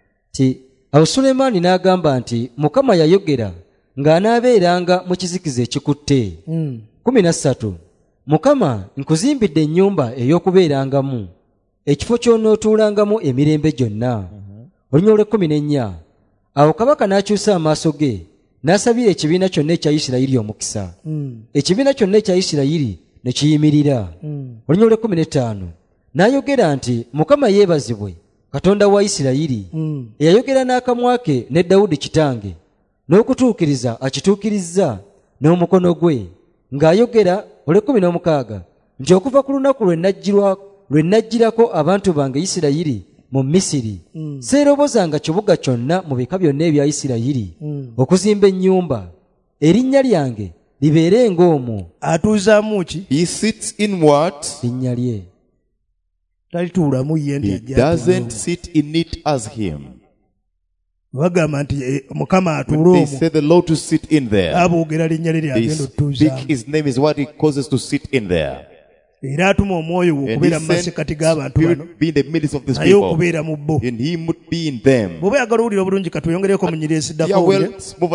ti Awo Sulemaani n'agamba nti Mukama yayogera ng'anaabeeranga mu kizikiza ekikutte. Mm. kumi na ssatu Mukama nkuzimbidde ennyumba ey'okubeerangamu ekifo ky'onootuulangamu emirembe gyonna. Mm-hmm. Olunya olw'ekkumi n'ennya awo kabaka n'akyusa amaaso ge n'asabira ekibiina kyonna ekya Isirayiri omukisa. Mm. Ekibiina kyonna ekya Isirayiri ne kiyimirira. Mm. Olunya olw'ekkumi n'ettaano n'ayogera nti Mukama yeebazibwe Katonda wa Isirayiri. Mm. Eyayogera n'akamwa ke ne Dawudi kitange n'okutuukiriza akituukirizza n'omukono gwe ng'ayogera olw'ekkumi n'omukaaga nti okuva ku lunaku lwe najjirako abantu bange Isirayiri mu Misiri. Mm. Seerobozanga kibuga kyonna mu bika byonna ebya Isirayiri. Mm. Okuzimba ennyumba erinnya lyange libeere ng'omwo. Atuuzaamu ki? He sits in what? Linnya lye. Talituulamu ye ndi ajja. He doesn't sit in it as him. Bagamba nti Mukama atuula omwo. They say the Lord to sit in there. Aboogera linnya lye agenda otuuzaamu. His name is what he causes to sit in there. Era atuma omwoyo okubeera mu masekati g'abantu bano naye okubeera mu bo. Bw'oba yagala owulira obulungi katuyongereko mu nnyiriri eddako.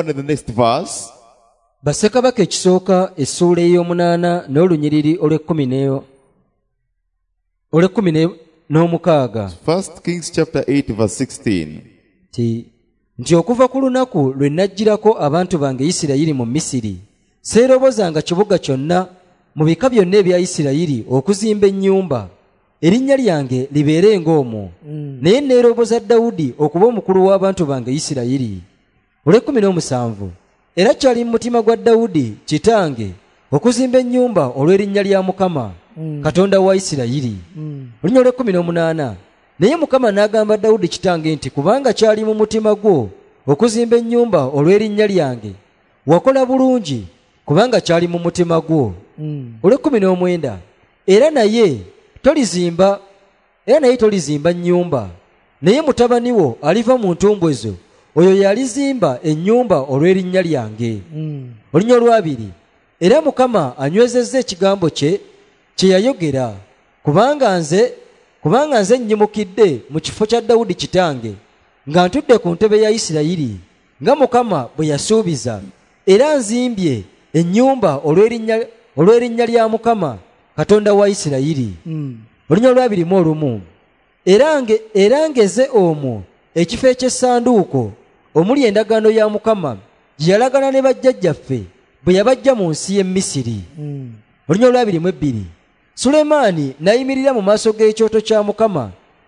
Bassekabaka ekisooka essuula ey'omunaana n'olunyiriri olw'ekkumi olw'ekkumi n'omukaaga. First Kings chapter eight verse sixteen. Ti nti okuva ku lunaku lwe najjirako abantu bange Isirayiri mu Misiri seerobozanga kibuga kyonna mu bika byonna ebya Isirayiri okuzimba ennyumba erinnya lyange libeere ng'omwo. Mm. Naye neeroboza Dawudi okuba omukulu w'abantu bange Isirayiri. Olw'ekkumi n'omusanvu era kyali mu mutima gwa Dawudi kitange okuzimba ennyumba olw'erinnya lya Mukama. Mm. Katonda wa Isirayiri. Mm. Olunya olw'ekkumi n'omunaana naye Mukama n'agamba Dawudi kitange nti kubanga kyali mu mutima gwo okuzimba ennyumba olw'erinnya lyange wakola bulungi kubanga kyali mu mutima gwo. Mm. Olw'ekkumi n'omwenda era naye tolizimba era naye tolizimba nnyumba naye mutabani wo aliva mu ntumbwe zo oyo yalizimba ennyumba olw'erinnya lyange. Mm. Olunya olwabiri era Mukama anywezezza ekigambo kye kye yayogera kubanga nze kubanga nze nnyimukidde mu kifo kya Dawudi kitange nga ntudde ku ntebe ya Isirayiri nga Mukama bwe yasuubiza era nzimbye ennyumba olw'erinnya olw'erinnya lya Mukama Katonda wa Isirayiri. Mm. Olunya olwabiri mu olumu era ngeze omwo ekifo eky'essanduuko omuli endagaano ya Mukama gye yalagana ne bajjajjaffe bwe yabajja mu nsi y'e Misiri. Mm. Olunya olwabiri mu ebbiri Sulemaani n'ayimirira mu maaso g'ekyoto kya Mukama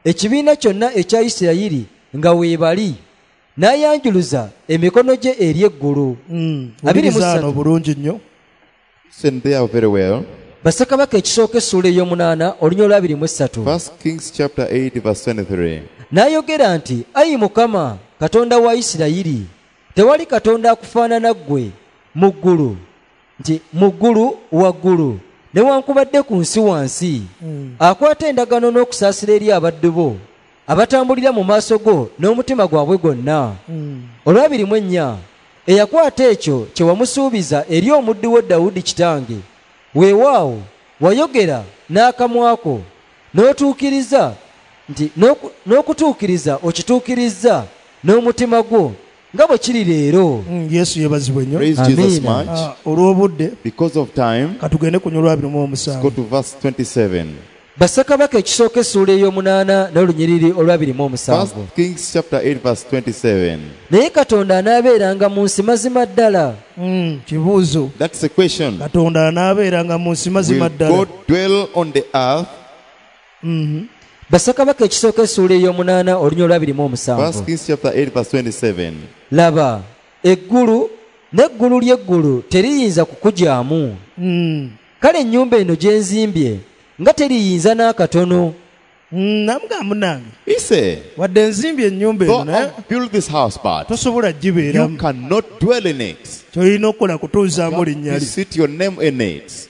ekibiina kyonna ekya Isirayiri nga weebali n'ayanjuluza emikono gye eri eggulu. abiri mu ssatu bulungi nnyo. Listen there very well. Bassekabaka ekisooka essuula ey'omunaana olunya olwabiri mu essatu. First Kings chapter eight verse twenty-three. N'ayogera nti, ayi Mukama Katonda wa Isirayiri, tewali Katonda akufaanana ggwe mu ggulu, nti mu ggulu waggulu newankubadde ku nsi wansi, akwata endagaano n'okusaasira eri abaddu bo abatambulira mu maaso go n'omutima gwabwe gwonna. olwabiri mu ennya, eyakwata ekyo kye wamusuubiza eri omuddu wo Dawudi kitange, weewaawo wayogera n'akamwako n'otuukiriza nti n'okutuukiriza okituukirizza n'omutima gwo nga bwe kiri leero. Yesu yeebazibwe nnyo. Praise Jesus much. Olw'obudde Because of time, katugende ku olwabiri mu omusanvu. go to verse twenty-seven. Bassekabaka ekisooka essuula ey'omunaana n'olunyiriri olwabiri mu omusanvu. First Kings chapter eight verse twenty-seven. Naye Katonda anaabeeranga mu nsi mazima ddala. Kibuuzo. That's the question. Katonda anaabeeranga mu nsi mazima ddala. Will God dwell on the earth? Bassekabaka ekisooka essuula ey'omunaana olunya olwabiri mu omusanvu. First Kings chapter eight verse twenty-seven. Laba, eggulu n'eggulu ly'eggulu teriyinza kukugyamu. Kale ennyumba eno gye nzimbye nga teriyinza n'akatono. Namugamba munange. He said, wadde nzimbye ennyumba eno naye build this house, but tosobola gibeeramu. you cannot dwell in it. Kyolina okukola kutuuzaamu linnya You lye. sit your name in it.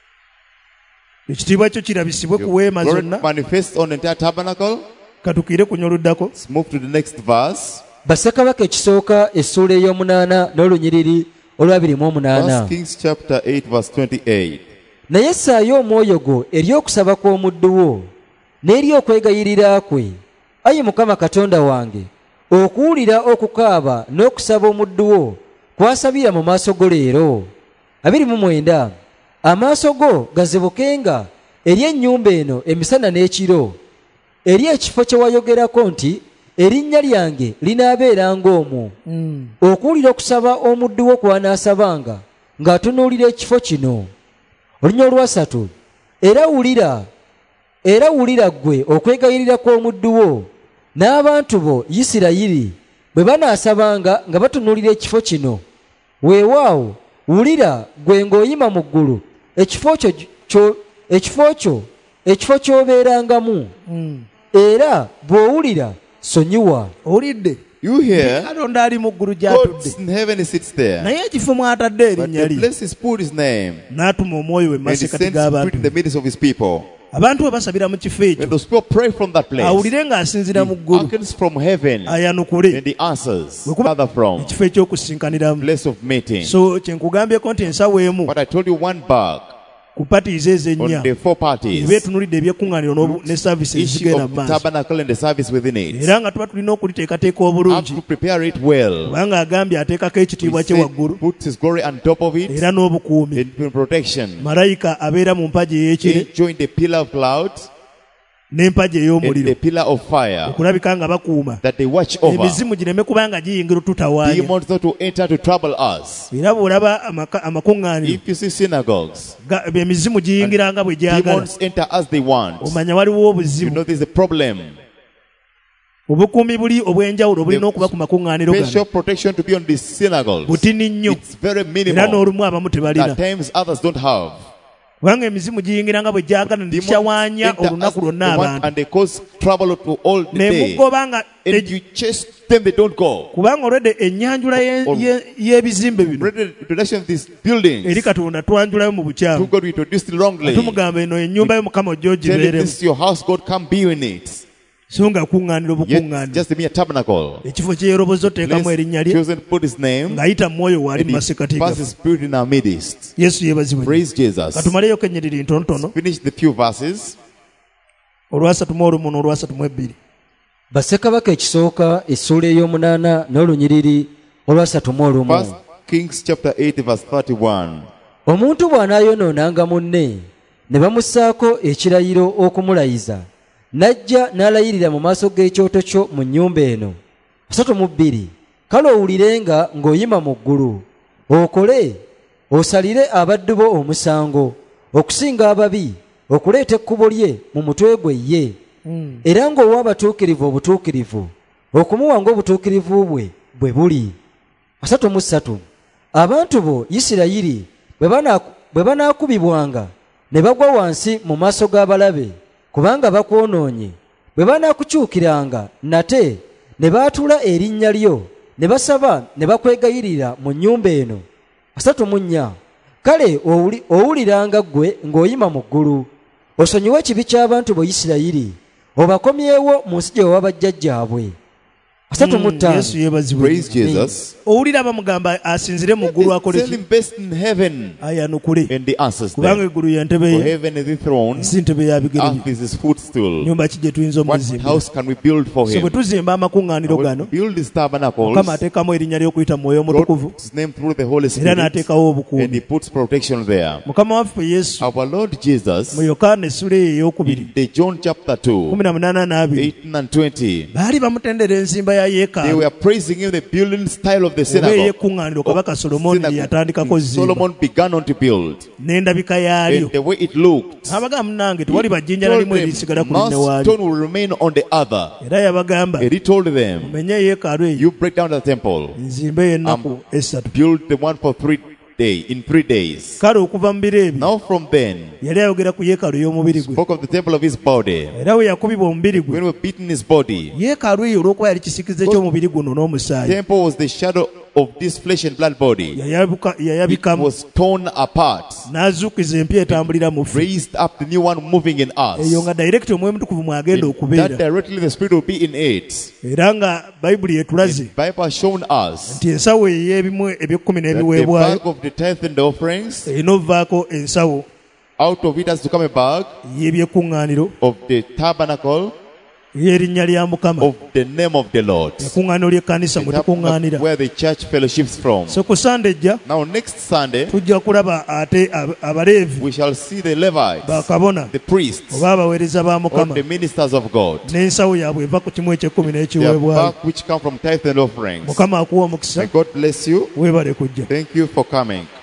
Ekitiibwa kyo kirabisibwe ku weema Glory zonna. manifest on the entire tabernacle. Katukiire ku nyoluddako. Let's move to the next verse. Bassekabaka ekisooka essuula ey'omunaana n'olunyiriri olwabiri mu omunaana. First Kings chapter eight verse twenty-eight. Naye ssaayo omwoyo gwo eri okusaba kw'omuddu wo n'eri okwegayirira kwe, ayi Mukama Katonda wange, okuwulira okukaaba n'okusaba omuddu wo kwasabira mu maaso go leero. abiri mu mwenda. Amaaso go gazibukenga eri ennyumba eno emisana n'ekiro, eri ekifo kye wayogerako nti erinnya lyange linaabeeranga omwo, okuwulira okusaba omuddu wo kw'anaasabanga ng'atunuulira ekifo kino. olunya olwasatu. Era wulira era wulira ggwe okwegayirira kw'omuddu wo n'abantu bo Isirayiri bwe banaasabanga nga batunuulira ekifo kino. Weewaawo wulira ggwe ng'oyima mu ggulu ekifo kyo ekifo kyo ekifo ky'obeerangamu, era bw'owulira sonyiwa. Owulidde? You hear? Katonda ali mu ggulu God gy'atudde. in heaven sits there. Naye ekifo mw'atadde But erinnya the lye place is put his name. n'atuma omwoyo we And he masekati sends spirit in the g'abantu. midst of his people. Abantu bwe basabira mu kifo When ekyo those people pray from that place, awulire ng'asinzira mu he ggulu hearkens from heaven ayanukule and he answers. Bwe kuba- Father from ekifo eky'okusinkaniramu. place of meeting. So kyenkugambyeko nti ensawo emu But I told you one back ku patiizo ez'ennya on the four parties. beetunuulidde ebyekkuŋŋaaniro n'obu- ne saavisi Issue ezigenda of mu the maaso, tabernacle and the service within it. era nga tuba tulina okuliteekateeka Have obulungi, to prepare it well. kubanga agambye ateekako ekitiibwa He kye said, waggulu puts his glory on top of it era n'obukuumi. and protection. Malayika abeera mu mpagi ey'ekire Join the pillar of cloud n'empagi and ey'omuliro, the pillar of fire okulabika nga bakuuma that they watch over. emizimu gireme kubanga giyingira otutawaanya. Demons not to enter to trouble us. Era bw'olaba amaka- amakuŋŋaaniro If you see synagogues, ga- emizimu giyingira nga bwe gyagala, demons enter as they want. omanya waliwo You obuzibu. know there's a problem. Obukuumi buli obw'enjawulo bulina okuba ku makuŋŋaaniro Special gano. protection to be on these synagogues. Butini nnyo, It's very era minimal. n'olumu abamu tebalina. At times others don't have. Kubanga emizimu giyingira nga bwe gyagala ne Demons kikyawaanya enter as olunaku they lwonna want abantu. and they cause trouble to all the Ne day. mugoba nga And you chase them, they don't go. kubanga olwedde ennyanjula ye- ye- y'ebizimbe bino Read the introduction of these buildings. eri Katonda twanjulayo mu To bukyamu. God we introduced it wrongly. Tumugamba eno ennyumba y'Omukama ojja Tell him ogibeeremu. this is your house, God come be in it. So nga kuŋŋaanira Yet obukuŋŋaaniro. just a mere tabernacle. Ekifo kyeyerobozza oteekamu erinnya lye Chosen to put his name ng'ayita mu mwoyo waali and mu he masekati passes gaffe. spirit in our midst. Yesu yeebazibwe. Praise Jesus. Katumaleyo kennyiriri ntonotono Finish the few verses. olwasatu mu olumu n'olwasatu mu ebbiri. Bassekabaka ekisooka essuula ey'omunaana n'olunyiriri olwasatu mu olumu. First Kings chapter eight verse thirty-one. Omuntu bw'anaayonoonanga munne ne bamussaako ekirayiro okumulayiza, n'ajja n'alayirira mu maaso g'ekyoto kyo mu nnyumba eno, asatu mu bbiri, kale owulirenga ng'oyima mu ggulu, okole osalire abaddu bo omusango, okusinga ababi, okuleeta ekkubo lye mu mutwe gwe ye, era ng'owa abatuukirivu obutuukirivu okumuwa ng'obutuukirivu bwe bwe buli. asatu mu ssatu abantu bo Isirayiri bwe banaakubibwanga ne bagwa wansi mu maaso g'abalabe kubanga bakwonoonye, bwe banaakukyukiranga nate ne baatuula erinnya lyo ne basaba ne bakwegayirira mu nnyumba eno. asatu mu nnya kale owuliranga ggwe ng'oyima mu ggulu osonyiwe ekibi ky'abantu bo Isirayiri obakomyewo mu nsi gye wawa bajjajjaabwe. asatu mu ttaano Praise Jesus. owulira bamugamba asinzire mu ggulu akole Tell him best in heaven ayanukule and the answers kubanga there. eggulu ye ntebe For ye heaven is the throne, si ntebe ya bigere earth bye. is his footstool. nyumba ki gye tuyinza What omuzimba house can we build for so him? bwe tuzimba amakuŋŋaaniro We gano build these tabernacles. mukama ateekamu erinnya ly'okuyita mu mwoyo God omutukuvu puts his name through the Holy era Spirit, n'ateekawo and he obukuumi. puts protection there. mukama waffe yesu Our Lord Jesus, mu yokaana essula eyo ey'okubiri in the John chapter two, kumi na munaana n'abiri eighteen and twenty, baali bamutendera enzimba ya they yeekaalu were praising him the building style of the oba synagogue. ey'ekkuŋŋaaniro kabaka solomooni lye yatandikako zimba Solomon began on to build, n'endabika yaalyo. and the way it looked, abagamba munange tewali bajjinja na told limu them, erisigala ku no linnya waali. stone will remain on the other. era yabagamba And he told them, mumenye yeekaalu eyo you break down the temple, nzimba ey'ennaku essatu. build the one for three days, in three days. kale okuva mu biro ebyo Now from then, yali ayogera ku yeekaalu ey'omubiri gwe spoke of the temple of his body. era we yakubibwa omubiri gwe When we were beaten his body, yeekaalu eyo olw'okuba yali kisikize ky'omubiri guno n'omusaayi temple was the shadow of this flesh and blood body. yayabuka- It yayabikamu was torn apart, n'azuukiza empya etambulira mu ffe. raised up the new one moving in eyo us. nga direct omwoyo mutukuvu mwagenda That okubeera directly the Spirit will be in it. era nga bayibuli etulaze The Bible has shown us nti ensawo ey'ebimu eby'ekkumi that the n'ebiweebwayo bag of the tithe and the offerings, erina okuvaako ensawo out of it has to come a bag y'ebyekkuŋŋaaniro of the tabernacle y'erinnya lya mukama of the name of the Lord. ekkuŋŋaaniro ly'ekkanisa mwe The tabernacle tukuŋŋaanira. where the church fellowships from. so ku sande ejja Now next Sunday, tujja kulaba ate ab- abaleevi we shall see the Levites, bakabona the priests, oba abaweereza ba or mukama the ministers of God. n'ensawo yaabwe eva ku kimu eky'ekkumi Their n'ekiweebwayo. bag which come from tithe and offerings. mukama akuwa omukisa May God bless you. weebale kujja. Thank you for coming.